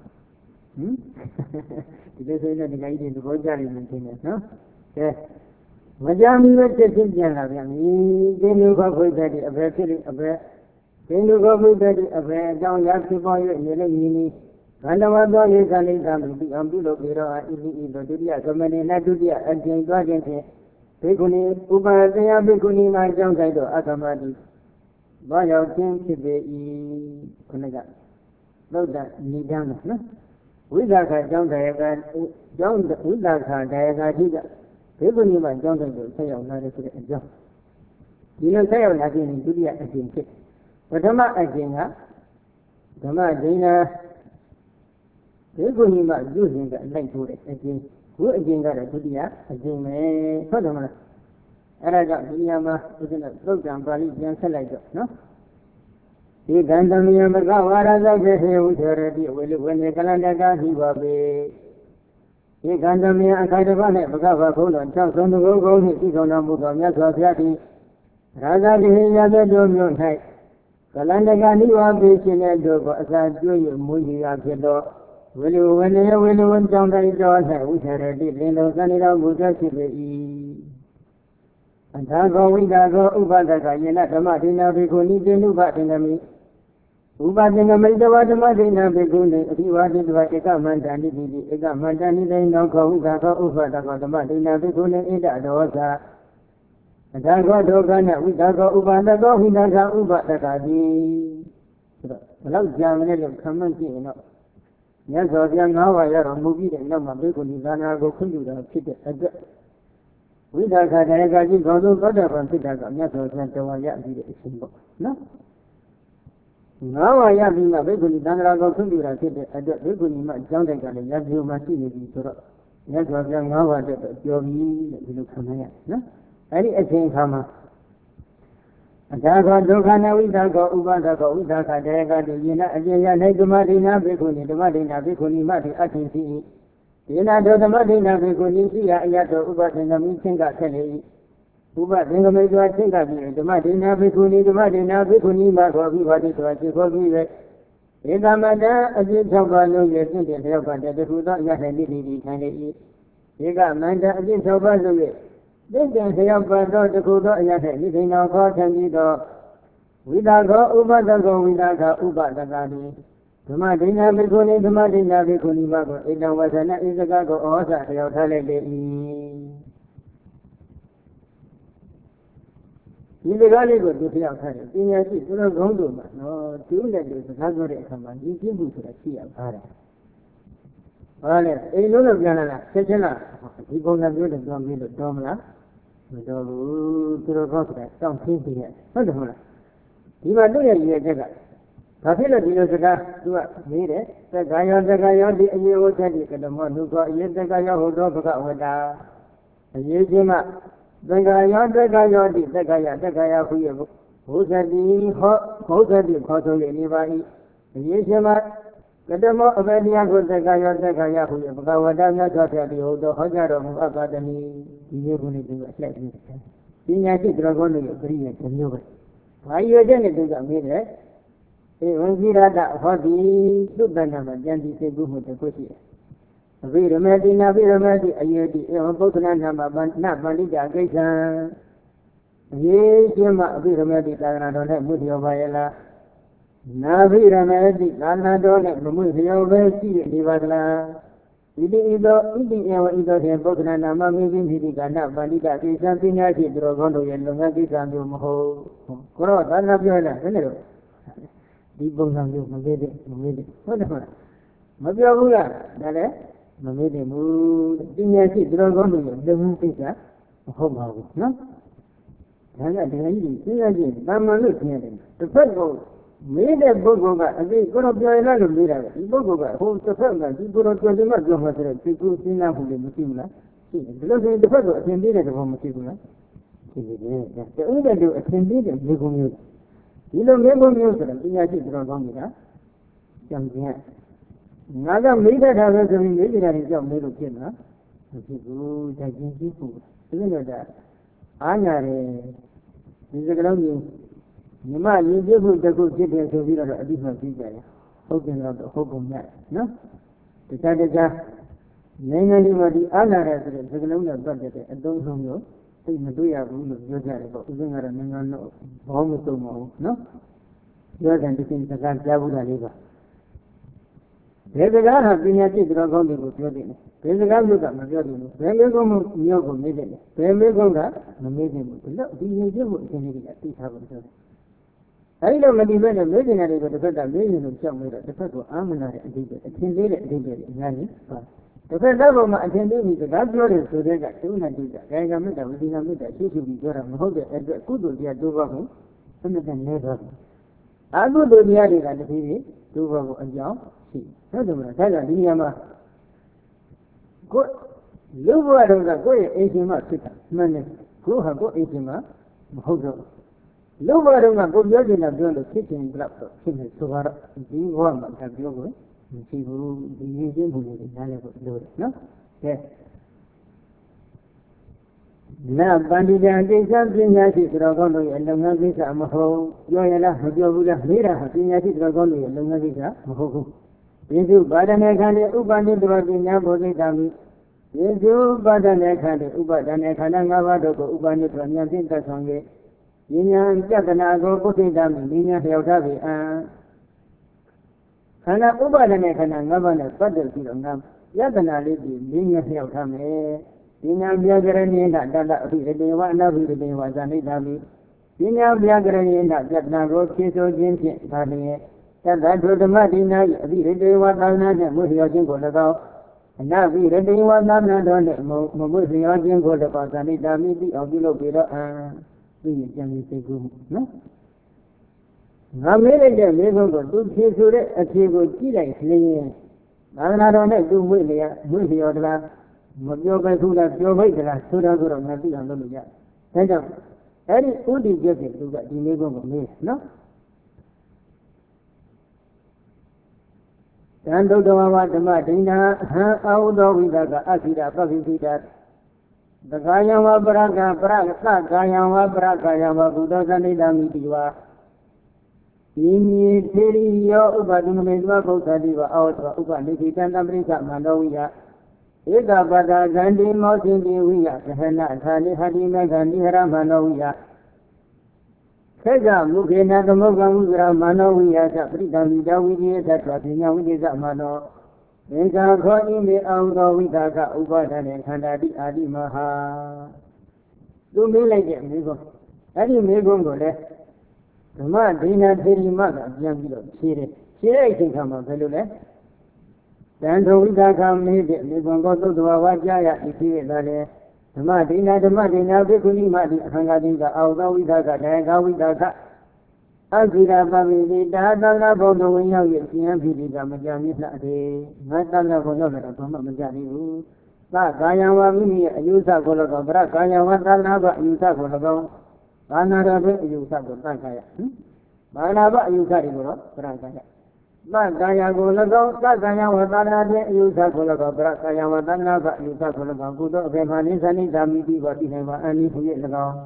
ဒီလိုဆိုရင်ဒီကနေ့ဒီဘောကြနေမှထင်တယ်နော်ကဲမကြမ်းဘူးချက်ချင်းပြန်လာပြန်ပြီဒီလူကခွေတဲ့ဒီအဘယ်ဖြစ်လိအဘယ်ဒီလူကခွေတဲ့ဒီအဘယ်အကြောင်းရဖြစ်ပေါ်၍နေလိမ့်မည်ခန္ဓဝါသောဧကလိကံပြုအောင်ပြုလုပ်ပြီးတော့ဣတိဣဒုတိယသမဏေနဒုတိယအကျဉ်းသွားခြင်းဖြင့်ဘိက္ခုနီဥပဒယဘိက္ခုနီမှာကြောင်းဆိုင်တော့အကမတိဘာရောက်ခြင်းဖြစ်ပေ၏ခုနကသုဒ္ဓနိဒံနော်ဝိသခကျောင်းတရားကကျောင်းဝိသခတရားကတိကဘေကုဏီမှာကျောင်းတိုင်းကိုဆက်ရောက်လာတဲ့ဆိုတဲ့အကြောင်းဒီလိုဆက်ရောက်လာခြင်းဒုတိယအကျင့်ဖြစ်ပထမအကျင့်ကဓမ္မဒိဋ္ဌာဘေကုဏီမှာပြုစဉ်ကအလိုက်ထိုးတဲ့အကျင့်ခုအကျင့်ကတော့ဒုတိယအကျင့်ပဲဟုတ်တယ်မလားအဲ့ဒါကြောင့်ဒီနေရာမှာဥစ္စနသုတ်တံပါဠိပြန်ဆက်လိုက်တော့နော်ဒီကံတမယမကဝါရဇခေဟေဝုချရတိဝေလဝေနေကလန္တကာဟိဝပေဒီကံတမယအခါတစ်ပါးနဲ့ဘဂဗခုံးတော်၆ဆုံးတကုန်းနှင့်ဤကောင်တော်မူသောမြတ်စွာဘုရားသည်ရာဇတိဟိယသတောမြို့၌ကလန္တကာနိဝါပေရှင်တဲ့တို့ကိုအစာကျွေး၍မွေးရဖြစ်သောဝေလဝေနေဝေလဝံကြောင့်တိုင်တော်၌ဝုချရတိလင်းတော်စနေတော်မူသောဖြစ်ပေ၏အထာကောဝိဒါကောဥပဒကယေနဓမ္မဒိနာဘိက္ခုနိတေနုပတေနမိဥပဒေနမိတဝဓမ္မဒိနာဘိက္ခုနိအဓိဝါဒိတဝဧကမန္တနိတိဧကမန္တနိတိနောခောဥဒကောဥပဒကောဓမ္မဒိနာဘိက္ခုနိဣဒဒောသာအထာကောဒုက္ခနဝိဒါကောဥပဒကောဝိဒါကဥပဒကတိဆိုတော့ဘလောက်ကြာမလဲလို့ခံမှန်းကြည့်ရင်တော့မြတ်စွာဘုရား၅ပါးရတော်မူပြီးတဲ့နောက်မှာဘိက္ခုနိသာနာကိုခွင့်ပြုတာဖြစ်တဲ့အတွက်ဝိဒါခတရားကကြီးကောင်းဆုံးသောတာပန်ဖြစ်တာကမြတ်စွာဘုရားတော်ရပြီးတဲ့အရှင်ပေါ့နော် Now I have been a very Dandra go to be a kid at the Biguni John de Galley, as you must see it. That was young now at your knee, you look from here. No? Any again, Hama. Daga Dogana, we go Ubanda, Udaka, Daga, the Yena, Negumadina, Bikuni, the Madina, Bikuni, Mati, I can see. Yena do the Madina, Bikuni, Yato, Ubat, and the meeting got Kelly. Ubat, and the major thing that the Madina, Bikuni, the Madina, Bikuni, Mako, Vivati, to a Chico, in the Mada, as you talk about no years in the help and the food that you can eat. You got Manda, as you talk about it. Then they have the Kudo, anything now called and without go, Uba, the go, without Uba, the Gadi. The Madina, Bikuni, the Madina, Bikuni, Mako, it was an Isagago or Holiday. In the Galley would be outside. In a city, no, two letters, the Hazard command, you give to the sea of Hara. Well, a lot of Ganana, Sechana, people have good and don't be the Domla, with all to the Gospel, some things here. Wonderful. You are doing a year, Jaga. Papilla Dinosaga, do a made the guy on the guy on the Ayo Teddy, the one who got yet the guy who don't forget with a Yajima. The guy on the guy on the guy who said the Koto anybody. The Yajima, the demo of any other the guy on the guy who you forgot what I'm not talking about the Hojar of Academy. You're going to do a flat. In a city, you're going to agree with the new. Why you are going to do that, made when we read that for the Subbanama, then we say, go with the pussy. We remember, a year, both not Bandita, Gaisa. Yes, we remember that I don't have Mudio Viola. Now we remember that I don't have Mudio Vesi, Divadla. Either him, both and Nama, maybe he got not Bandita, something else, Drogondo, and Longaki, and Yomo. Corot, I love you. Deep bones on you, Mabede. Wonderful. Mabia, that Mamede mood, Dinaki, Drogon, the moon pizza, home, no? Dama look near him. The first boat made a Bogoga, and they got up your letter, Bogoga, who's the first, you go to the mud of water, people see now from the Musima. Because the first attended at home Musima. The other do attended at Lego Music. You don't remember music, Dinaki Drogon, young Nada made that happens in the job, little kid, huh? People, taking people. Isn't it that? Anna is a ground you might use the good city to be a different figure. Hoping of the hope of that, no? The Tadaja, namely, Anna has the ground budget, and don't know you. Think the Duya room of Yoga, but even a man home to more, no? You're going to think the Gabuda River. There's a guy has been at it, Dragon with Yodin. There's a guy with a Yodin. Then we go to Yogo, maybe. Then we go that, maybe. Look, the Yogo can at this happen. I don't know when a millionaire with the first million of some with the first Amana did it. Attended it, did it. The first level attended with the Gabriel, so they got 200. I got met within a minute. She should be good and hold it at the good be a Duvago, and then never. I go to the area and the TV, Duvago and Young. Furthermore, tell us, Yama. Go, look at the great 18 months. Man, who have got 18 months? Hold on. Look at them, go building a girl of kitchen black, kitchen, so far, the warm, have you go? See who the Indian who is in no? Yes. Now, Bandita and they something that is Dragono and Longavisa, Maho, Yoyala, Yoga, Mira, Happiness, Dragono and Longavisa, Maho. Yesu Badane Ubani Dragina Bodami. Yesu Badane Ubadane Kananga Ubani Dranian Tasonge. Yina Jatanago Potidam, Nina Heltavi, Kana Ubadane Kananga, Father Kilonam, Yatana Lady, Nina Heltame, Yina Biagarani, Dada, Navi was an Idami. Yina Biagarani, Jatna Road, Kiso, Jim, Tani. That was the Madina, we really want to Musi Golagao, and now we really want to know Musi Golagao, and it will be a little bit we can say good, no? ငါမေးလိုက်တဲ့မေးခွန်းကိုသူဖြေဆိုတဲ့အဖြေကိုကြည့်လိုက်လျင်သာသနာတော်နဲ့သူမွေ့လျော်သလားမပြောပဲသူလားပြောမိတ်သလားဆိုတာကိုတော့ငါသိအောင်လုပ်လို့ရတယ်။ဒါကြောင့်အဲ့ဒီဥဒိကျဖြစ်သူကဒီမေးခွန်းကိုမေးနော်တန်တုတ္တဝါဓမ္မဒိဋ္ဌာဟံအာဟုသောဝိသကအခိတာပက္ခိတိတာသကာယံဝပရကပရသကာယံဝပရကာယံဝဘုဒ္ဓသနိတမိတိဝါဒီမြေသေရိယောဥပဒုမမေသဗုဒ္ဓတိဝအောသဥပနိခိတံတပရိသမန္တောဝိယဧကပတဂန္တိမောသင်တိဝိယသဟနထာနိဟတိမေဂန္တိဟရမန္တောဝိယခေကမုခေနသမုဂံဝိရမန္တောဝိယသပရိသမိတဝိရိယသတ္တပညာဝိသေသမန္တောသင်္ခါခောဣမေအောင်သောဝိသကဥပါဒနဲ့ခန္ဓာတိအာတိမဟာသူမေးလိုက်တဲ့မေးခွန်းအဲ့ဒီမေးခွန်းကိုလည်းဓမ္မဒိဋ္ဌာသေရိမကပြန်ပြီးတော့ဖြေတယ်ဖြေတဲ့အချိန်ခါမှာဘယ်လိုလဲတန်ထုဝိသကမေးတဲ့မေးခွန်းကိုသုတ္တဝါဝါကြားရဤဖြစ်ရတာလေဓမ္မဒိဋ္ဌာဘိက္ခုနိမတိအခန္ဓာတိကအောသောဝိသကတေကဝိသကအခိရာပပိတိတာသန္တာဘုံတော်ဝင်ရောက်ရဲ့ဉာဏ်ဖြစ်ပြီးကမကြမြစ်လှတယ်ငါသန္တာဘုံရောက်လာတော့ဘာမှမကြသေးဘူးသကာယံဝမိမိရဲ့အယုစကိုလည်းကောပရကာယံဝသန္တာဘအယုစကိုလည်းကောဘာနာတော်ရဲ့အယုစကိုသံခါရဘာနာဘအယုစတွေကိုတော့ပရကာယသကာယကိုလည်းကောသကာယံဝသန္တာရဲ့အယုစကိုလည်းကောပရကာယံဝသန္တာဘအယုစကိုလည်းကောကုသိုလ်အဖေမာနိသနိဓာမိတိဘောတိနိုင်ပါအနိဟုရဲ့၎င်း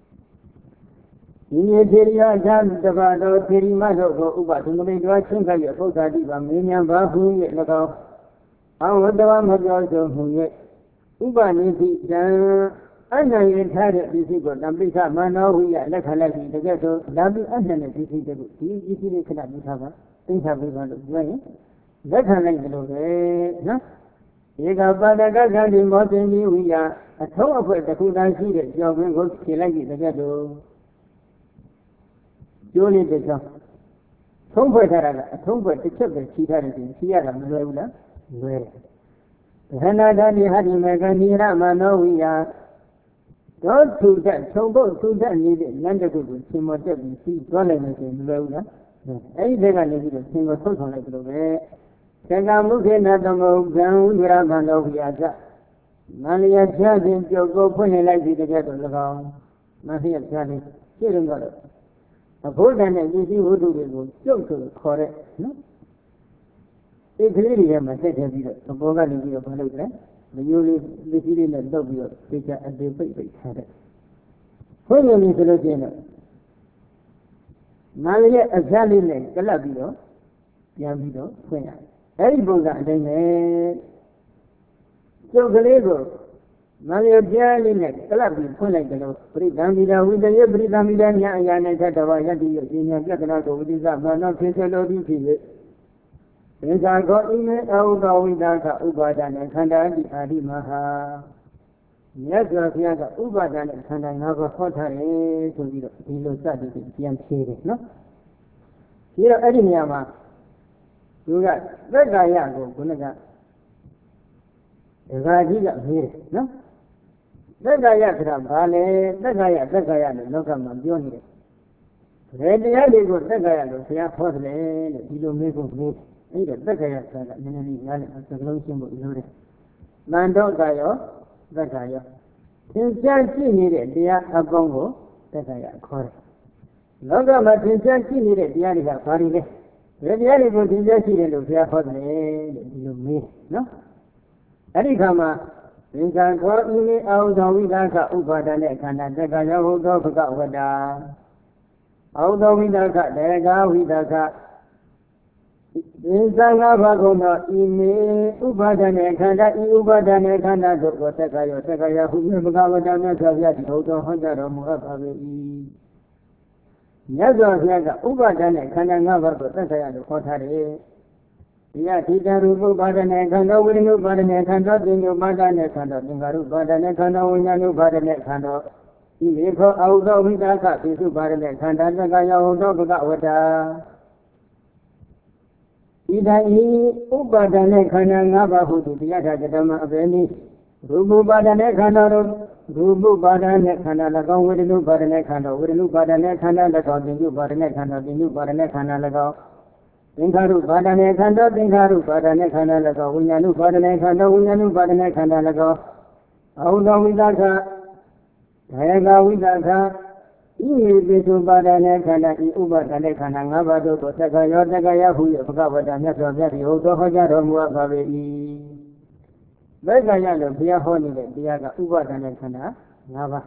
ဒီမြေသေရိယအချမ်းတပါတော်သေရိမတို့ကိုဥပဒုမလိတွားချင်းခတ်ရပု္ပ္ပတိပါမင်းများဘာဟုရဲ့၎င်းအဝတ္တဝမပြောဆိုမှုရဲ့ဥပနိတိတံအနန္ယထားတဲ့ဒီစိတ်ကိုတံပိခမနောဝိယလက်ခံလိုက်ပြီးတကယ်ဆိုလာပြီးအနန္တဒီစိတ်တကူဒီဒီစိတ်လေးခဏပြီးထားပါသိထားပြီးပါလို့ပြောရင်လက်ခံလိုက်တယ်လို့ပဲနော်ဧကပါဒကကံဒီမောသင်ကြီးဝိယအထုံးအဖွဲ့တစ်ခုတည်းရှိတဲ့ကြောင့်ကိုဖြေလိုက်ပြီးတကယ်ဆိုကျိုးလေးတစ်ချောင်းထုံးဖွဲ့ထားတာကအထုံးဖွဲ့တစ်ချက်ပဲချီထားတယ်ဆိုရင်ချီရတာမလွယ်ဘူးလားလွယ်တယ်ခန္ဓာဓာတိဟတိမေကနိရမနောဝိယတော့သူတဲ့ခြုံဖို့သူတဲ့နေတဲ့လမ်းတစ်ခုကိုသင်္ဘောတက်ပြီးစီးသွားလိုက်လို့ဆိုရင်မလွယ်ဘူးလားအဲ့ဒီကနေပြီးတော့သင်္ဘောထုတ်ဆောင်လိုက်ကြလို့ပဲသက္ကမုခေနသမုဂံဝိရမနောဝိယသမန္လျာဖြာခြင်းပြုတ်ကိုဖွင့်လိုက်ပြီးတကယ်တော့၎င်းမန္လျာဖြာခြင်းရှင်းတော့အဘုဒ္ဓနဲ့ပစ္စည်းဝတ္ထုတွေကိုကျုပ်ဆိုခေါ်တဲ့နော်ဒီကလေးတွေမှာဆက်ထည့်ပြီးတော့သဘောကနေပြီးတော့ဘာလုပ်လဲမယိုးလေးပစ္စည်းလေးနဲ့တုပ်ပြီးတော့သိချအသေးပိတ်ထားတဲ့ဖွင့်ရင်ဆိုလို့ရှိရင်တော့မန္လရဲ့အစလေးနဲ့ကလပ်ပြီးတော့ပြန်ပြီးတော့ဖွင့်ရတယ်အဲ့ဒီပုံစံအတိုင်းပဲကျုပ်ကလေးကိုမန္လရဲ့ပြားလေးနဲ့ကလပ်ပြီးဖွင့်လိုက်တယ်လို့ပရိသံမိတာဝိတယေပရိသံမိတာညာအရာနဲ့သတ္တဝါယတ္တိရဲ့ဉာဏ်ပြက္ခဏာကိုဝိသိသမနောဖြစ်စေလို့ဒီဖြစ်၍သင်္ခါခောဣမေအဟုသောဝိသကဥပါဒနဲ့ခန္ဓာတိအာတိမဟာမြတ်စွာဘုရားကဥပါဒနဲ့ခန္ဓာ၅ပါးဟောထားတယ်ဆိုပြီးတော့ဒီလိုစသည်ဖြင့်ပြန်ဖြေတယ်နော်ဒီတော့အဲ့ဒီနေရာမှာသူကသက်ကာယကိုခုနကဒကာကြီးကမေးတယ်နော်သက်ကာယဆိုတာဘာလဲသက်ကာယနဲ့လောကမှာပြောနေတယ်ဘယ်တရားတွေကိုသက်ကာယလို့ဘုရားဟောတယ်လို့ဒီလိုမေးဖို့မေးအဲ့ဒါသက်ကာယဆိုတာနည်းနည်းလေးနားလည်အောင်စကားလုံးရှင်းဖို့လိုတယ်တန်တော့ကရောသက်ကာယသင်ကြားကြည့်နေတဲ့တရားအပေါင်းကိုသက်ကာယခေါ်တယ်လောကမှာသင်ကြားကြည့်နေတဲ့တရားတွေကဘာတွေလဲဘယ်တရားတွေကိုသင်ကြားရှိတယ်လို့ဘုရားဟောတယ်လို့ဒီလိုမေးနော်အဲ့ဒီခါမှာသင်္ကံခောဣမေအာဟုသောဝိသကဥပါဒနဲ့ခန္ဓာတက္ကယောဟုသောဘဂဝတ္တာအာဟုသောဝိသကတေကဝိသကသင်္ကံ၅ပါးကုန်သောဣမေဥပါဒနဲ့ခန္ဓာဤဥပါဒနဲ့ခန္ဓာတို့ကိုတက္ကယောဟုမြေဘဂဝတ္တာမြတ်စွာဘုရားဒီဟုတ်တော်ဟောကြားတော်မူအပ်ပါ၏မြတ်စွာဘုရားကဥပါဒနဲ့ခန္ဓာ၅ပါးကိုတက္ကယောလို့ခေါ်ထားတယ်ဒီယထိတရူပပါဒနဲ့ခန္ဓာဝိညာဉ်ပါဒနဲ့ခန္ဓာသင်္ညုပါဒနဲ့ခန္ဓာသင်္ခါရုပါဒနဲ့ခန္ဓာဝိညာဉ်ပါဒနဲ့ခန္ဓာဤမေခောအာဟုသောဝိသကပိစုပါဒနဲ့ခန္ဓာတက္ကယောဟုသောဘဂဝတ္တာဤတိုင်းဥပါဒနဲ့ခန္ဓာ၅ပါးဟုသူတရားထာဓမ္မအဘယ်နည်းရူပပါဒနဲ့ခန္ဓာတို့ရူပပါဒနဲ့ခန္ဓာ၎င်းဝေဒနုပါဒနဲ့ခန္ဓာဝေဒနုပါဒနဲ့ခန္ဓာ၎င်းသင်္ညုပါဒနဲ့ခန္ဓာသင်္ညုပါဒနဲ့ခန္ဓာ၎င်းသင်္ခါရုပါဒနဲ့ခန္ဓာသင်္ခါရုပါဒနဲ့ခန္ဓာ၎င်းဝိညာဏုပါဒနဲ့ခန္ဓာဝိညာဏုပါဒနဲ့ခန္ဓာ၎င်းအဟုသောဝိသခဒါယကဝိသခဤပိစုပါဒနဲ့ခန္ဓာဤဥပါဒနဲ့ခန္ဓာ၅ပါးတို့ကိုသက္ကယောတက္ကယဟု၍ဘဂဝတမြတ်စွာဘုရားသည်ဟောတော်ဟောကြားတော်မူအပ်ပါ၏ဘယ်ကရလို့ဘုရားဟောနေတဲ့တရားကဥပါဒနဲ့ခန္ဓာ၅ပါး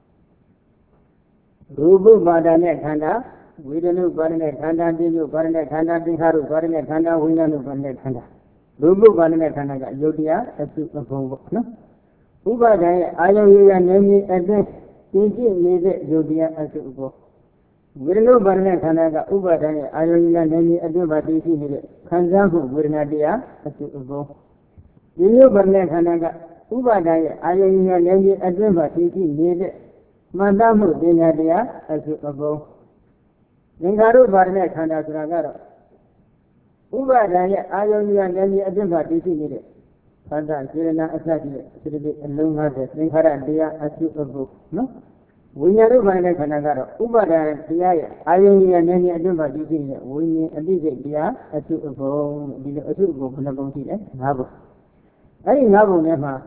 ရူပပါဒနဲ့ခန္ဓာဝေဒနုပါဒနဲ့ခန္ဓာသင်္ညုပါဒနဲ့ခန္ဓာသင်္ခါရုပါဒနဲ့ခန္ဓာဝိညာဏုပါဒနဲ့ခန္ဓာရူပပါဒနဲ့ခန္ဓာကယုတ်တရားအစုအပုံပေါ့နော်ဥပါဒရဲ့အာယုရနေမြအတွင်းသိကြည့်နေတဲ့ယုတ်တရားအစုအပုံဝေဒနုပါဒနဲ့ခန္ဓာကဥပါဒရဲ့အာယုရနေမြအတွင်းမှာသိရှိနေတဲ့ခံစားမှုဝေဒနာတရားအစုအပုံဒီယုတ်ပါဒနဲ့ခန္ဓာကဥပါဒရဲ့အာယုရနေမြအတွင်းမှာသိရှိနေတဲ့မှန်တမှုပညာတရားအစုအပုံသင်္ခါရုပါဒနဲ့ခန္ဓာဆိုတာကတော့ဥပါဒရဲ့အာယုရနေမြအတွင်းမှာသိရှိနေတဲ့သတ္တစေရနာအစရှိတဲ့စိတ္တိအလုံး50သင်္ခါရတရားအစုအပုနော်ဝိညာဉ်ရုပ်ပိုင်းတဲ့ခန္ဓာကတော့ဥပါဒံတရားရဲ့အာယုန်ရဲ့နည်းနည်းအတွင်းမှာသိရှိတဲ့ဝိညာဉ်အတိစိတ်တရားအစုအပုဒီလိုအစုအပုဘယ်နှပုံရှိလဲ၅ပုံအဲဒီ၅ပုံထဲမှာ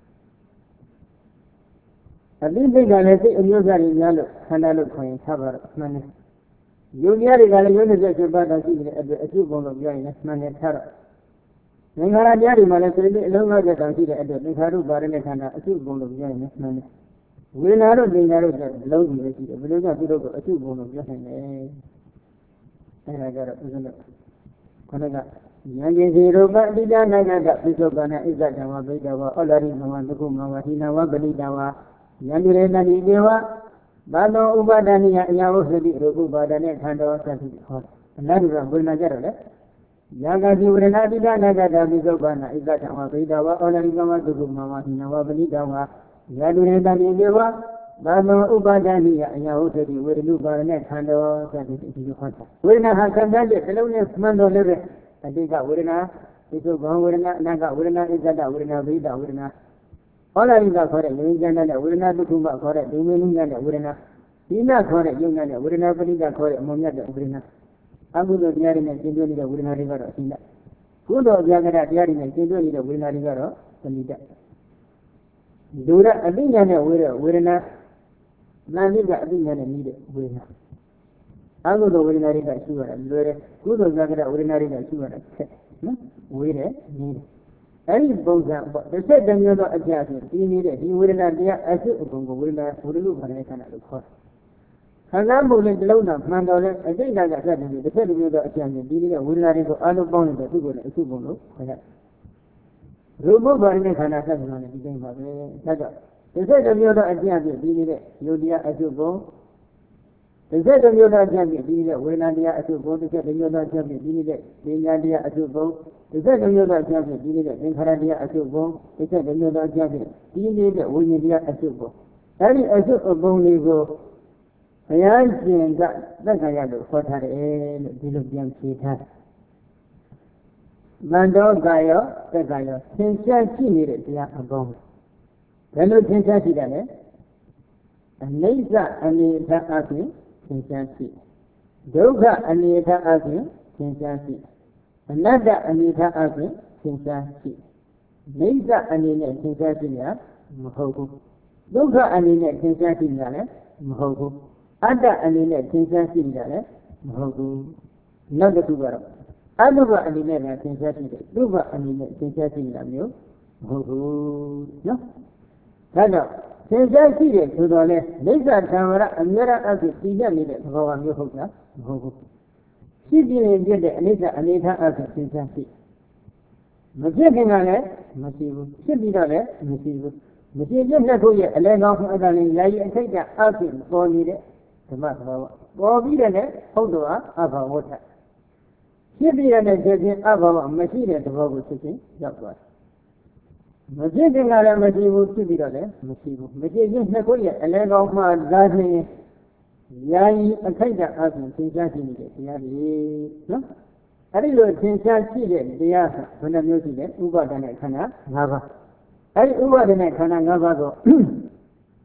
အတိစိတ်ကလည်းစိတ်အမျိုးအစားတွေများလို့ခန္ဓာလို့ခေါ်ရင်ထားပါတော့မှန်တယ်ယုတ်တရားတွေကလည်းယုတ်28ပါးသာရှိတဲ့အတွက်အစုပုံလို့ပြောရင်လည်းမှန်တယ်ထားတော့သင်္ခါရတရားတွေမှာလည်းစိတ်အလုံး50တောင်ရှိတဲ့အတွက်သင်္ခါရုပါဒနဲ့ခန္ဓာအစုပုံလို့ပြောရင်လည်းမှန်တယ်ဝေဒနာတို့သင်္ခါရုဆိုအလုံးကြီးပဲရှိတယ်ဘယ်လိုကြောင့်သူတို့ကိုအစုပုံလို့ပြောနိုင်လဲအဲဒါကြတော့ဦးဇင်းတို့ခဏကဉာဏ်ချင်းစီရူပအတိဒနာဂတပိဿကနာဣဇဓမ္မဗိဒဝဩလာရိမဝသကုမဝဟိနဝပလိတဝဉာဏ်တိရေတတိဒေဝဘာသောဥပါဒဏိယအယဝုသတိရူပပါဒနဲ့ခန္ဓာသတိဟောအလားတူကဝေဒနာကြတော့လေယာကတိဝေဒနာတိဒနာဂတပိဿကနာဣဇဓမ္မဗိဒဝဩလာရိမဝသကုမဝဟိနဝပလိတဝဉာဏ်တိရေတတိဒေဝဘာသောဥပါဒဏိယအယဝုသတိဝေဒနုပါဒနဲ့ခန္ဓာသတိဒီလိုဟောတာဝေဒနာဟာခံစားတဲ့နှလုံးနဲ့မှန်တော်လည်းပဲအတိကဝေဒနာပိဿကဝေဒနာအနကဝေဒနာဣဇဒဝေဒနာဗိဒဝေဒနာဟောလာရိကခေါ်တဲ့ယဉ်ကျမ်းတဲ့ဝေဒနာဒုက္ခမခေါ်တဲ့ဒိမင်းနုညတဲ့ဝေဒနာဒီနာခေါ်တဲ့ယုံတဲ့ဝေဒနာပရိဒခေါ်တဲ့အမုံမြတ်တဲ့ဝေဒနာအကုသိုလ်တရားတွေနဲ့ကျင့်ကြွနေတဲ့ဝေဒနာတွေကတော့အရှင်တကုသိုလ်အပြာကရတရားတွေနဲ့ကျင့်ကြွနေတဲ့ဝေဒနာတွေကတော့သမိတဒုရအသိဉာဏ်နဲ့ဝေဒနာနာမိကအသိဉာဏ်နဲ့မြည်တဲ့ဝေဒနာအကုသိုလ်ဝေဒနာတွေကရှိရတာလွယ်တယ်ကုသိုလ်ကြတဲ့ဝေဒနာတွေကရှိရတာဆက်နော်ဝေးတယ်မြည်တယ်အဲဒီပုံစံပေါ့တစ်ဆက်တည်းမျိုးသောအကြအဖြစ်ပြီးနေတဲ့ဒီဝေဒနာတရားအစုအပုံကိုဝေဒနာဘုဒ္ဓလူဘာနဲ့ခန္ဓာလို့ခေါ်တယ်ခန္ဓာပုံလေးတစ်လုံးသာမှန်တော်လဲအစိတ်ဓာတ်ကဆက်တယ်တစ်ဆက်တည်းမျိုးသောအကြအဖြစ်ပြီးနေတဲ့ဝေဒနာတွေကိုအလုံးပေါင်းနေတဲ့သူ့ကိုလည်းအစုပုံလို့ခေါ်ရတယ်ရူပဘာနဲ့ခန္ဓာဆက်တယ်လို့ဒီတိုင်းပါပဲဒါကြောင့်တစ်ဆက်တည်းမျိုးသောအကြအဖြစ်ပြီးနေတဲ့ယုတ်တရားအစုပုံတစ်ဆက်တည်းမျိုးသောအကြအဖြစ်ပြီးနေတဲ့ဝေဒနာတရားအစုပုံတစ်ဆက်တည်းမျိုးသောအကြအဖြစ်ပြီးနေတဲ့ပညာတရားအစုပုံတစ်ဆက်တည်းမျိုးသောအကြအဖြစ်ပြီးနေတဲ့သင်္ခါရတရားအစုပုံတစ်ဆက်တည်းမျိုးသောအကြအဖြစ်ပြီးနေတဲ့ဝိညာဉ်တရားအစုပုံအဲဒီအစုအပုံလေးကိုဘုရားရှင်ကသက္ကာယလို့ခေါ်ထားတယ်လို့ဒီလိုပြန်ဖြေထားတယ်မန္တောကာယောသက္ကာယောသင်္ချာရှိနေတဲ့တရားအပေါင်းဘယ်လိုသင်္ချာရှိတယ်လဲအနိစ္စအနေအထားအပြင်သင်္ချာရှိဒုက္ခအနေအထားအပြင်သင်္ချာရှိအနတ္တအနေအထားအပြင်သင်္ချာရှိနိစ္စအနေနဲ့သင်္ချာရှိရမဟုတ်ဘူးဒုက္ခအနေနဲ့သင်္ချာရှိရလည်းမဟုတ်ဘူးအတ္တအနေနဲ့သင်္ချာရှိရလည်းမဟုတ်ဘူးနောက်တစ်ခုကတော့အတုပအနေနဲ့လည်းသင်္ချာရှိတယ်ဒုက္ခအနေနဲ့သင်္ချာရှိရမျိုးမဟုတ်ဘူးနော်ဒါတော့သင်္ချာရှိတယ်ဆိုတော့လေနိစ္စသံဝရအမြဲတမ်းအဖြစ်တည်ရနေတဲ့သဘောကမျိုးဟုတ်လားမဟုတ်ဘူးရှိပြင်းပြတဲ့အနိစ္စအနေထားအဖြစ်သင်္ချာရှိမဖြစ်ခင်ကလည်းမရှိဘူးဖြစ်ပြီးတော့လည်းမရှိဘူးမရှိပြနှစ်ခုရဲ့အလဲကောင်းအတ္တလည်းယာယီအထိတ်ကအဖြစ်ပေါ်နေတဲ့ဓမ္မသဘောပေါ်ပြီးတဲ့နဲ့ဟုတ်တော်အဘဝထဖြစ်ပြီးတဲ့ချက်ချင်းအဘဝမရှိတဲ့သဘောကိုချက်ချင်းရောက်သွားတယ်မဖြစ်ခင်ကလည်းမရှိဘူးဖြစ်ပြီးတော့လည်းမရှိဘူးမရှိချင်းနှစ်ခုရဲ့အလဲကောင်းမှသာဖြင့်ယာယီအထိတ်ကအဖြစ်သင်္ချာရှိနေတဲ့တရားတွေနော်အဲဒီလိုသင်္ချာရှိတဲ့တရားဆိုဘယ်နှမျိုးရှိလဲဥပါဒနဲ့ခန္ဓာ၅ပါးအဲဒီဥပါဒနဲ့ခန္ဓာ၅ပါးကို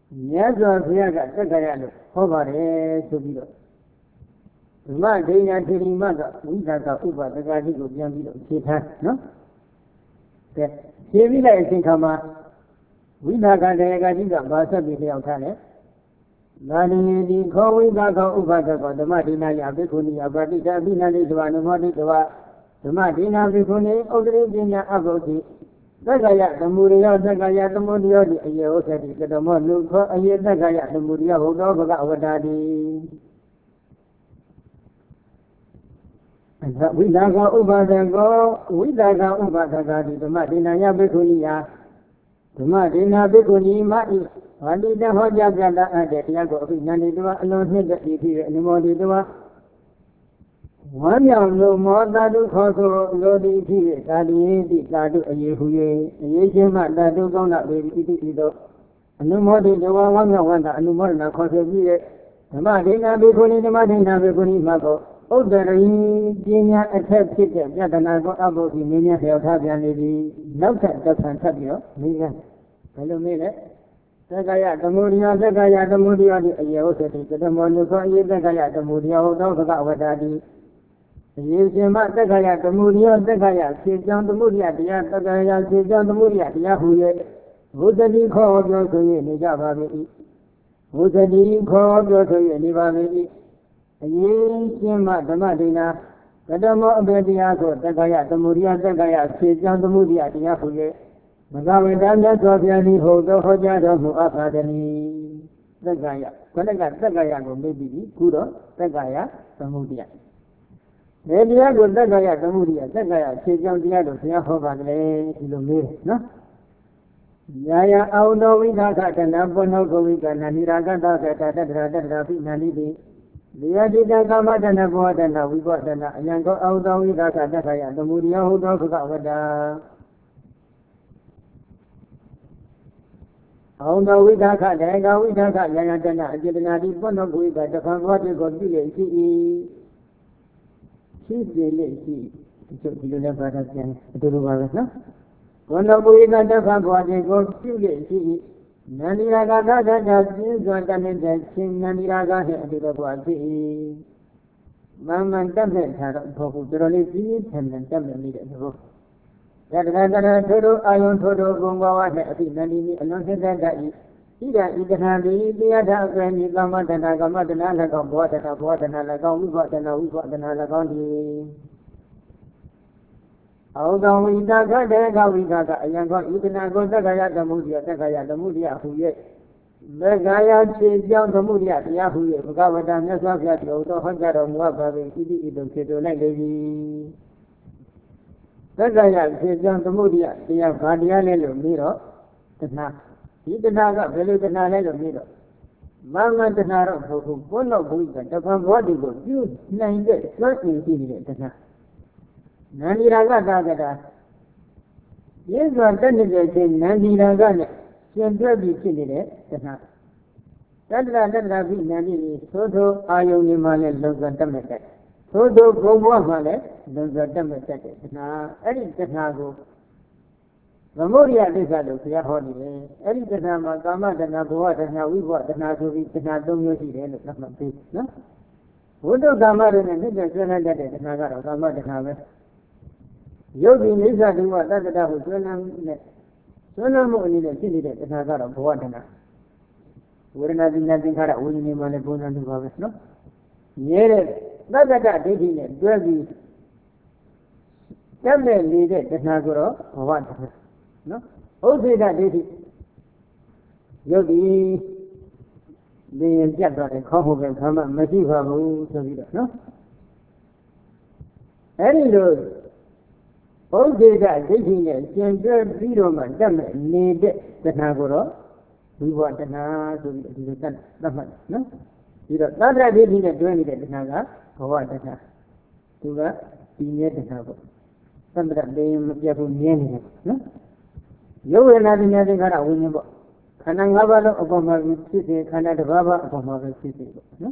Nyasa Fiaga, Sakayano, Hobare, Subiro. Madina Tirimaka, Witaka Uba, the Gadigo, Yambi, Chita, no? Sevilla is in Kama. Witaka, the Gadiga, Basa, Bibliotane. Nani, the Kowitaka Uba, the Madina Yabikuni, Abadita, Bina, the Moditua, the Madina Bikuni, Ogredina Aboti. Sagaya, the Muria, Sagaya, the Muria, the Yosati, the Monu, a year Sagaya, the Muria, who go about Daddy. We don't go over the go, we don't go over the Gadi, the Madina Yabikunia, the Madina Bikuni, Mati, one did the Hoja Ganda and the Tiago, Nani Dua, alone hit the EP anymore. One young no more than to Koso, Lodi, Tadi, Tadu, a Yehuye, a Yejima, Tadu, Gona, baby, and no more than the one, and no more than Koso, the Madina Bikuni, the Madina Bikuni, Mago. Oh, the Genia attack ticket, Yatanago, Abu, Minia, Tabian, no set, the Santabio, Milan. Hello, Miller. Sagaya, the Muria, Sagaya, the Muria, the Yosati, the Monuco, Sagaya, the Muria, who about what Daddy. Yeshima, Sagaya, the Muria, Sagaya, Sijan, the Muria, the Yatagaya, Sijan, the Muria, the Yahuye, who the D called your Nijava, who the D called your Nijava. Yeshima, the Madina, the Damo Bediago, the Gaya, the Muria, the Gaya, Sijan, the Muria, the Yahuye, Magamadana, Sofiani, Hodo, Hoja, the Muafadani, the Gaya, Kolega, the Gaya, maybe, Kudo, the Gaya, the Muria. Mediago, the Gaya, the Muria, the Gaya, Sijan, the Yado, the Yahovale, Ilumir, no? Yaya, Auno, we got an Abono, Goviga, Naniraga, the Nani. The Adida Gamadana Bodana, we got an Yango Audo, we got a Dakaya, the Muria, who does Gavada. Audo, we got a Danga, we got a Yanadana, Gidanadi, Bono, we got the Convati, got the she's the lady. So you never understand to do no? One of we got the Convati, got the Naniraga, that is what I mean, that Naniraga to the Guati. Mamma and Tablet had a popularly and then Tablet needed the book. That Todo, I want Todo, Gonga, Nani, and not that either you can have the other when you come out and I come out and I got water, and I got we got another county. Although we got a young you can go to the Mudia, who yet. The Gaya says young the Mudia, the Yahoo, who got down the Soviet, the Honda, and Wabba, the Lady. The Gaya says young the Mudia, the Guardian Miro, the Nak. He did not have very the Nalelo Miro. Mamma the Naro, who one of who got the body go, you 9 days, certainly he did the Nak. Nani Raga. Yes, one thing is Nani Raga, she and Derby Chile, the Nak. That Ravi Nani, Soto, Ayoni Male, Logantamete. Soto, Gomo Male, Logantamete. Now, Eric Tanago. Memoria is a look, Yahoni, Eric Tanama, Gama, and Nabuat, and now we bought the Nazu, the Nazu, and the Nama, no? Wodo Gama and the General and Nagara, Gama, the Nama. Yogi Nisa, who was that was Sonamo in the city that Nagara, Boatana. We're not in nothing had a winning on the Buna and Gavas, no? Yet, not that dating it, Derby. Tell me, leader, the Nagoro, or what? No? Oh, say that dating. Yogi, the Jabba, and Koho, and Kama, Masiva, no? Any road. Oh, say that dating it, Gender, Freedom, and Dumb, need the Nagoro. We want the Nazo, no? You don't not that dating it, doing it at the Naga, or what the Naga. To that, be near the Nago. Some of that name of Yabu, no? You will not be nothing at a winning book. Kanangaba upon my city, Canada Baba upon my city, no?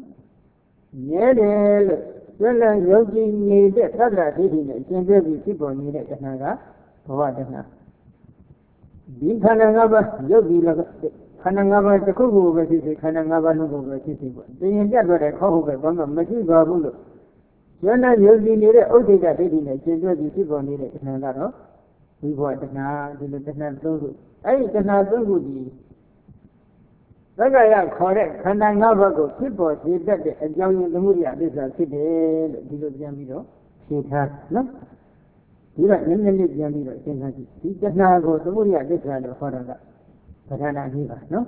Yet, well, Yogi needed other dating it, and people needed the Naga, or what the Naga. Be Kanangaba, Yogi, န္ဓာ၅ပါးတစ်ခုခုပဲဖြစ်စေခန္ဓာ၅ပါးလုံးကိုပဲဖြစ်စေပေါ့သင်ရင်ပြတ်သွားတဲ့ခေါဟုတ်ပဲဘာမှမရှိပါဘူးလို့ယန္နာယုံကြည်နေတဲ့ဥဒိတဒိဋ္ဌိနဲ့ရှင်းပြပြီးဖြစ်ပေါ်နေတဲ့တဏှာကတော့ဝိဘဝတဏှာဒီလိုတဏှာ၃ခုအဲ့ဒီတဏှာ၃ခုဒီသက္ကာယခေါ်တဲ့ခန္ဓာ၅ပါးကိုဖြစ်ပေါ်စေတတ်တဲ့အကြောင်းရင်းသမုဒိယသစ္စာဖြစ်တယ်လို့ဒီလိုပြန်ပြီးတော့ရှင်းထားနော်ဒီကနည်းနည်းလေးပြန်ပြီးတော့ရှင်းထားကြည့်ဒီတဏှာကိုသမုဒိယသစ္စာလို့ခေါ်တာကပဋ္ဌာနာကြီးပါနော်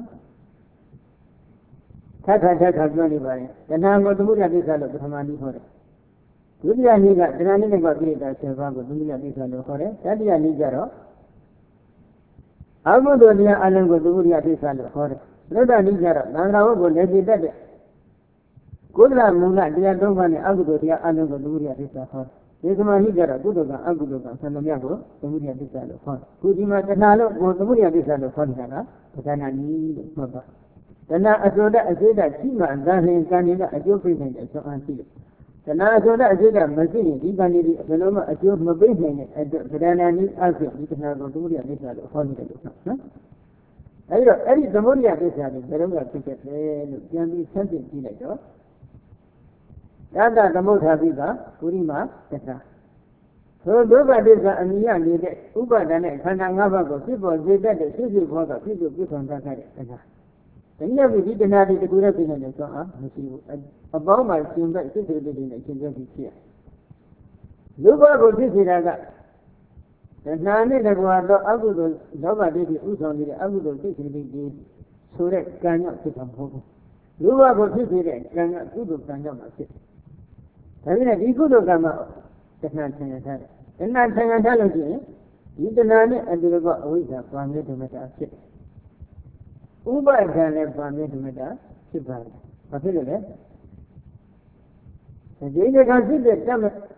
ထပ်ပြောနေပါရင်တဏှာကိုသမုဒိယသစ္စာလို့ပထမနည်းခေါ်တယ်ဒုတိယနည်းကတဏှာနဲ့ကပြိတ္တာ7ပါးကိုသမုဒိယသစ္စာလို့ခေါ်တယ်တတိယနည်းကျတော့အဘုဒ္ဓတရားအလုံးကိုသမုဒိယသစ္စာလို့ခေါ်တယ်သရုပ်တနည်းကျတော့သံဃာဝတ်ကိုလည်းပြတတ်တဲ့ကုသလမူလတရား၃ပါးနဲ့အကုသိုလ်တရားအလုံးကိုသမုဒိယသစ္စာခေါ်တယ်ဒီကမှနည်းကျတော့ကုသိုလ်ကအကုသိုလ်ကဆန္ဒမြတ်ကိုသမုဒိယသစ္စာလို့ခေါ်တယ်ခုဒီမှာတဏှာလို့ကိုသမုဒိယသစ္စာလို့ခေါ်နေတာကပဋ္ဌာနာနည်းလို့မှတ်ပါတဏှာအစိုးတဲ့အစေတရှိမှအသံလင်ကံတွေကအကျိုးပေးနိုင်တဲ့အစွမ်းအားရှိတယ်တဏှာအစိုးတဲ့အစေတမရှိရင်ဒီကံတွေဘယ်လိုမှအကျိုးမပေးနိုင်တဲ့အတွက်ပဋ္ဌာနာနည်းအဖြစ်ဒီတဏှာကိုသမုဒိယသစ္စာလို့ခေါ်နေတယ်လို့နော်အဲဒီတော့အဲ့ဒီသမုဒိယသစ္စာကိုဘယ်တော့မှဖြစ်ခဲ့တယ်လို့ပြန်ပြီးဆက်ပြကြည့်လိုက်တော့ယတသမုဋ္ဌာပိကပုရိမာသစ္စာဆိုဒုက္ခသစ္စာအမြင်ရနေတဲ့ဥပါဒณะခန္ဓာ၅ပါးကိုဖြစ်ပေါ်စေတတ်တဲ့ဖြစ်ဘောကဖြစ်ပြဆောင်တတ်တဲ့သစ္စာတနည်းဒီတဏှာဒီတကူနဲ့ပြင်နေဆိုအားမရှိဘူးအပေါင်းမှာရှင်ဘက်စိတ်တွေတွေနဲ့ရှင်ဘက်ပြီးဖြစ်ရလူဘကိုဖြစ်စေတာကတဏှာနဲ့တကွာတော့အကုသိုလ်လောဘဒိဋ္ဌိဥဆောင်နေတဲ့အကုသိုလ်စိတ်တွေဆိုတဲ့ကံကြောင့်ဖြစ်တာမဟုတ်ဘူးလူဘကိုဖြစ်စေတဲ့ကံကကုသိုလ်ကံကြောင့်မှဖြစ်ဒါပေမဲ့ဒီကုသိုလ်ကံမှာတဏှာဆင်ရထားတယ်တဏှာဆင်ရထားလို့ရှိရင်ဒီတဏှာနဲ့အတူတူကအဝိဇ္ဇာပါမြဲဓမ္မတာဖြစ်ဥပါဒံနဲ့ပါမြဲဓမ္မတာဖြစ်ပါတယ်ဘာဖြစ်လို့လဲဒီကံဖြစ်တဲ့တ